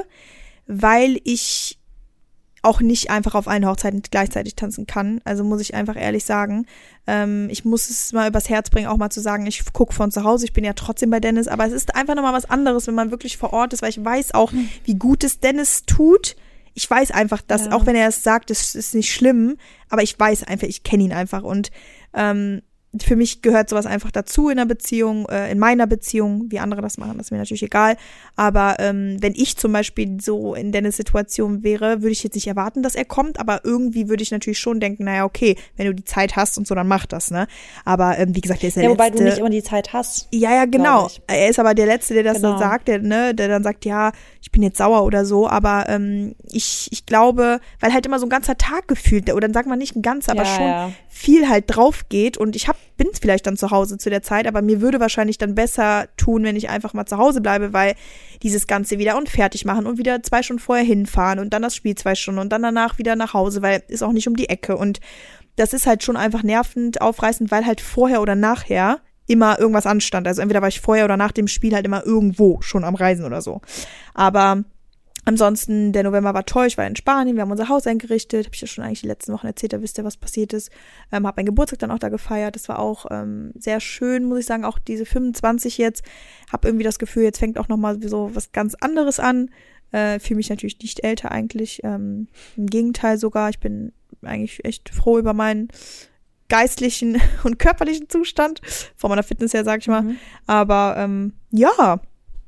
weil ich auch nicht einfach auf allen Hochzeiten gleichzeitig tanzen kann. Also muss ich einfach ehrlich sagen, ähm, ich muss es mal übers Herz bringen, auch mal zu sagen, ich gucke von zu Hause, ich bin ja trotzdem bei Dennis. Aber es ist einfach nochmal was anderes, wenn man wirklich vor Ort ist, weil ich weiß auch, wie gut es Dennis tut. Ich weiß einfach, dass, ja. auch wenn er es sagt, das ist nicht schlimm, aber ich weiß einfach, ich kenne ihn einfach und ähm, für mich gehört sowas einfach dazu in einer Beziehung, äh, in meiner Beziehung, wie andere das machen, das ist mir natürlich egal, aber ähm, wenn ich zum Beispiel so in Dennis Situation wäre, würde ich jetzt nicht erwarten, dass er kommt, aber irgendwie würde ich natürlich schon denken, naja, okay, wenn du die Zeit hast und so, dann mach das, ne, aber ähm, wie gesagt, der ist der
ja,
Letzte.
Wobei du nicht immer die Zeit hast.
Ja, ja, genau, er ist aber der Letzte, der das
genau.
dann sagt, der, ne, der dann sagt, ja, ich bin jetzt sauer oder so, aber ähm, ich, ich glaube, weil halt immer so ein ganzer Tag gefühlt, oder dann sagt man nicht ein ganzer, aber
ja,
schon
ja.
viel halt drauf geht und ich hab, bin vielleicht dann zu Hause zu der Zeit, aber mir würde wahrscheinlich dann besser tun, wenn ich einfach mal zu Hause bleibe, weil dieses Ganze wieder und fertig machen und wieder zwei Stunden vorher hinfahren und dann das Spiel zwei Stunden und dann danach wieder nach Hause, weil ist auch nicht um die Ecke und das ist halt schon einfach nervend, aufreißend, weil halt vorher oder nachher immer irgendwas anstand. Also entweder war ich vorher oder nach dem Spiel halt immer irgendwo schon am Reisen oder so. Aber ansonsten, der November war toll, ich war in Spanien, wir haben unser Haus eingerichtet, habe ich ja schon eigentlich die letzten Wochen erzählt, da wisst ihr, was passiert ist. Ähm, habe meinen Geburtstag dann auch da gefeiert, das war auch ähm, sehr schön, muss ich sagen, auch diese fünfundzwanzig jetzt, habe irgendwie das Gefühl, jetzt fängt auch nochmal so was ganz anderes an, äh, fühle mich natürlich nicht älter eigentlich, ähm, im Gegenteil sogar, ich bin eigentlich echt froh über meinen geistlichen und körperlichen Zustand, von meiner Fitness her, sag ich mal, mhm. aber ähm, ja,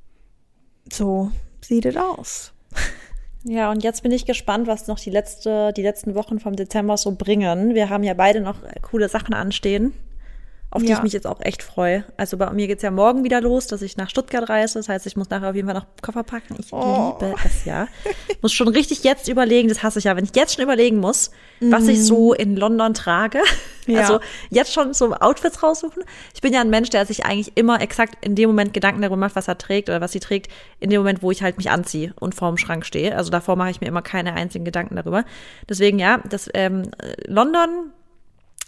so sieht es aus.
Ja, und jetzt bin ich gespannt, was noch die letzte, die letzten Wochen vom Dezember so bringen. Wir haben ja beide noch coole Sachen anstehen, auf die
ja.
ich mich jetzt auch echt freue. Also bei mir geht's ja morgen wieder los, dass ich nach Stuttgart reise. Das heißt, ich muss nachher auf jeden Fall noch Koffer packen. Ich oh. liebe es ja. Ich muss schon richtig jetzt überlegen, das hasse ich ja, wenn ich jetzt schon überlegen muss, mm. was ich so in London trage. Ja. Also jetzt schon so Outfits raussuchen. Ich bin ja ein Mensch, der sich eigentlich immer exakt in dem Moment Gedanken darüber macht, was er trägt oder was sie trägt, in dem Moment, wo ich halt mich anziehe und vorm Schrank stehe. Also davor mache ich mir immer keine einzigen Gedanken darüber. Deswegen ja, das ähm, London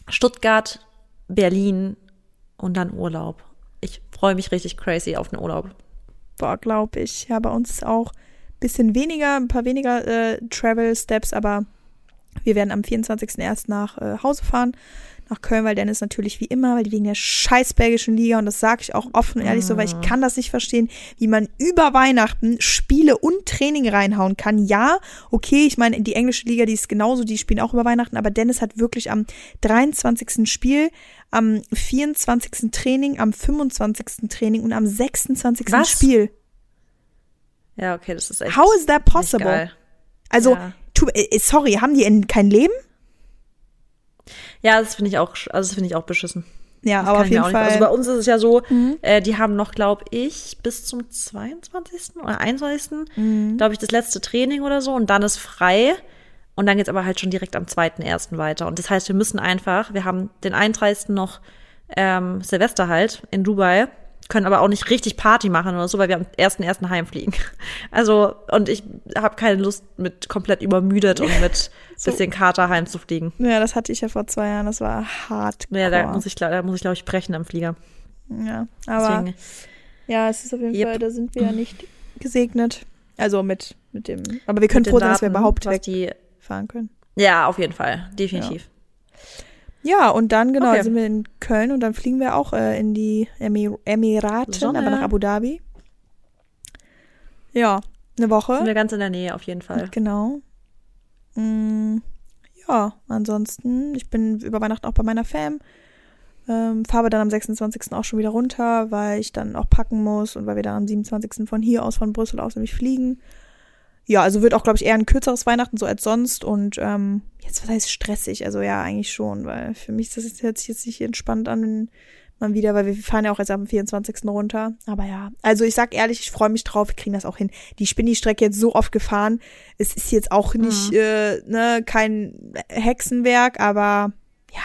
Stuttgart, Berlin und dann Urlaub. Ich freue mich richtig crazy auf den Urlaub.
Boah, glaube ich. Ja, bei uns ist auch ein bisschen weniger, ein paar weniger äh, Travel-Steps, aber wir werden am vierundzwanzigsten ersten nach äh, Hause fahren, nach Köln, weil Dennis natürlich wie immer, weil die wegen der scheiß belgischen Liga, und das sage ich auch offen und ehrlich so, weil ich kann das nicht verstehen, wie man über Weihnachten Spiele und Training reinhauen kann. Ja, okay, ich meine, die englische Liga, die ist genauso, die spielen auch über Weihnachten, aber Dennis hat wirklich am dreiundzwanzigsten Spiel, am vierundzwanzigsten Training, am fünfundzwanzigsten Training und am sechsundzwanzigsten
Was?
Spiel.
Ja, okay, das ist echt
How is that
nicht
possible?
geil.
Also,
Ja.
tu, äh, sorry, haben die in, kein Leben?
Ja, das finde ich auch, also das finde ich auch beschissen.
Ja,
Das
aber
kann
auf
ich mir
jeden
auch nicht-
Fall.
Also bei uns ist es ja so,
Mhm.
äh, die haben noch, glaube ich, bis zum zweiundzwanzigsten oder einundzwanzigsten
Mhm.
glaube ich, das letzte Training oder so und dann ist frei und dann geht's aber halt schon direkt am zweiten ersten weiter. Und das heißt, wir müssen einfach, wir haben den einunddreißigsten noch ähm, Silvester halt in Dubai, können aber auch nicht richtig Party machen oder so, weil wir am ersten ersten heimfliegen. Also, und ich habe keine Lust, mit komplett übermüdet und mit
So.
bisschen Kater heimzufliegen.
Ja, das hatte ich ja vor zwei Jahren, das war hardcore.
Ja, da muss ich, glaub- da muss ich, glaube ich, brechen am Flieger.
Ja, aber
Deswegen,
ja, es ist auf jeden
Yep.
Fall, da sind wir ja nicht gesegnet. Also mit, mit dem, aber wir können
mit den
froh sein, dass wir
Daten,
überhaupt
was die,
wegfahren können.
ja, auf jeden Fall, definitiv.
Ja, und dann, genau,
Okay.
sind wir in Köln und dann fliegen wir auch äh, in die Emir Emiraten,
Sonne.
aber nach Abu Dhabi. Ja, eine Woche.
Sind wir ganz in der Nähe auf jeden Fall.
Genau. Mm, ja, ansonsten, ich bin über Weihnachten auch bei meiner Fam. Ähm, fahre dann am sechsundzwanzigsten auch schon wieder runter, weil ich dann auch packen muss und weil wir dann am siebenundzwanzigsten von hier aus, von Brüssel aus nämlich fliegen. Ja, also wird auch, glaube ich, eher ein kürzeres Weihnachten so als sonst und ähm, jetzt, was heißt stressig? Also ja, eigentlich schon, weil für mich ist das jetzt, hört sich jetzt nicht entspannt an, wenn man wieder, weil wir fahren ja auch erst am vierundzwanzigsten runter. Aber ja, also ich sag ehrlich, ich freue mich drauf, wir kriegen das auch hin. Die ich bin die Strecke jetzt so oft gefahren, es ist jetzt auch nicht,
Mhm.
äh, ne, kein Hexenwerk, aber ja,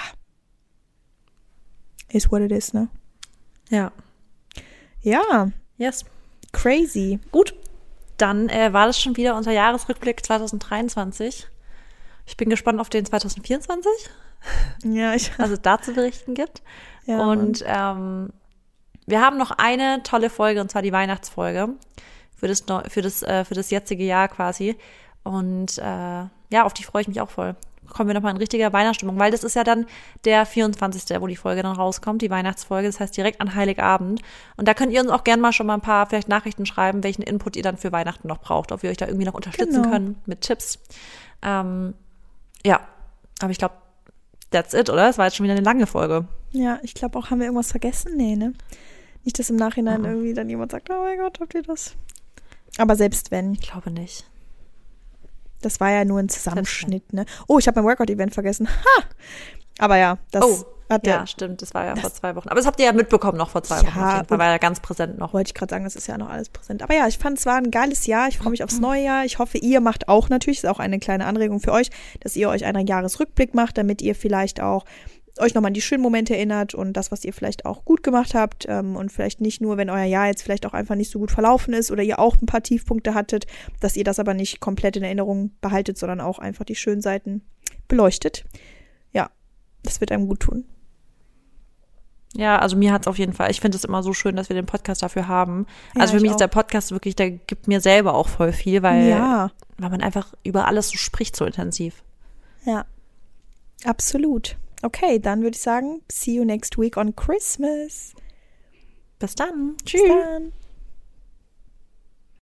is what it is, ne?
Ja.
Ja,
Yes.
crazy.
Gut. Dann äh, war das schon wieder unser Jahresrückblick zwanzig dreiundzwanzig. Ich bin gespannt auf den zwanzig vierundzwanzig,
Ja, ich,
was es da zu berichten gibt.
ja,
Und ähm, wir haben noch eine tolle Folge, und zwar die Weihnachtsfolge für das, neu- für das, äh, für das jetzige Jahr quasi. Und äh, ja, auf die freue ich mich auch voll. Kommen wir nochmal in richtiger Weihnachtsstimmung, weil das ist ja dann der vierundzwanzigste, wo die Folge dann rauskommt, die Weihnachtsfolge, das heißt direkt an Heiligabend. Und da könnt ihr uns auch gerne mal schon mal ein paar vielleicht Nachrichten schreiben, welchen Input ihr dann für Weihnachten noch braucht, ob wir euch da irgendwie noch unterstützen
Genau.
können mit Tipps. Ähm, ja, aber ich glaube, that's it, oder? Es war jetzt schon wieder eine lange Folge.
Ja, ich glaube auch, haben wir irgendwas vergessen? Nee, ne? Nicht, dass im Nachhinein
Mhm.
irgendwie dann jemand sagt, oh mein Gott, habt ihr das? Aber selbst wenn,
Ich glaube nicht.
das war ja nur ein Zusammenschnitt, ne? Oh, ich habe mein Workout-Event vergessen. Ha! Aber ja, das
Oh,
hat
Ja,
der,
stimmt, das war ja
das-
vor zwei Wochen. Aber das habt ihr ja mitbekommen noch vor zwei
Ja,
Wochen auf jeden Fall, war ja ganz präsent noch.
wollte ich gerade sagen, das ist ja noch alles präsent. Aber ja, ich fand, es war ein geiles Jahr. Ich freue mich aufs neue Jahr. Ich hoffe, ihr macht auch natürlich, ist auch eine kleine Anregung für euch, dass ihr euch einen Jahresrückblick macht, damit ihr vielleicht auch euch nochmal an die schönen Momente erinnert und das, was ihr vielleicht auch gut gemacht habt ähm, und vielleicht nicht nur, wenn euer Jahr jetzt vielleicht auch einfach nicht so gut verlaufen ist oder ihr auch ein paar Tiefpunkte hattet, dass ihr das aber nicht komplett in Erinnerung behaltet, sondern auch einfach die schönen Seiten beleuchtet. Ja, das wird einem gut tun.
Ja, also mir hat's auf jeden Fall. Ich finde es immer so schön, dass wir den Podcast dafür haben.
Ja,
also für
ich
mich
auch.
ist der Podcast wirklich, der gibt mir selber auch voll viel, weil,
Ja,
weil man einfach über alles so spricht, so intensiv.
ja, absolut. Okay, dann würde ich sagen, see you next week on Christmas.
Bis dann.
Bis dann.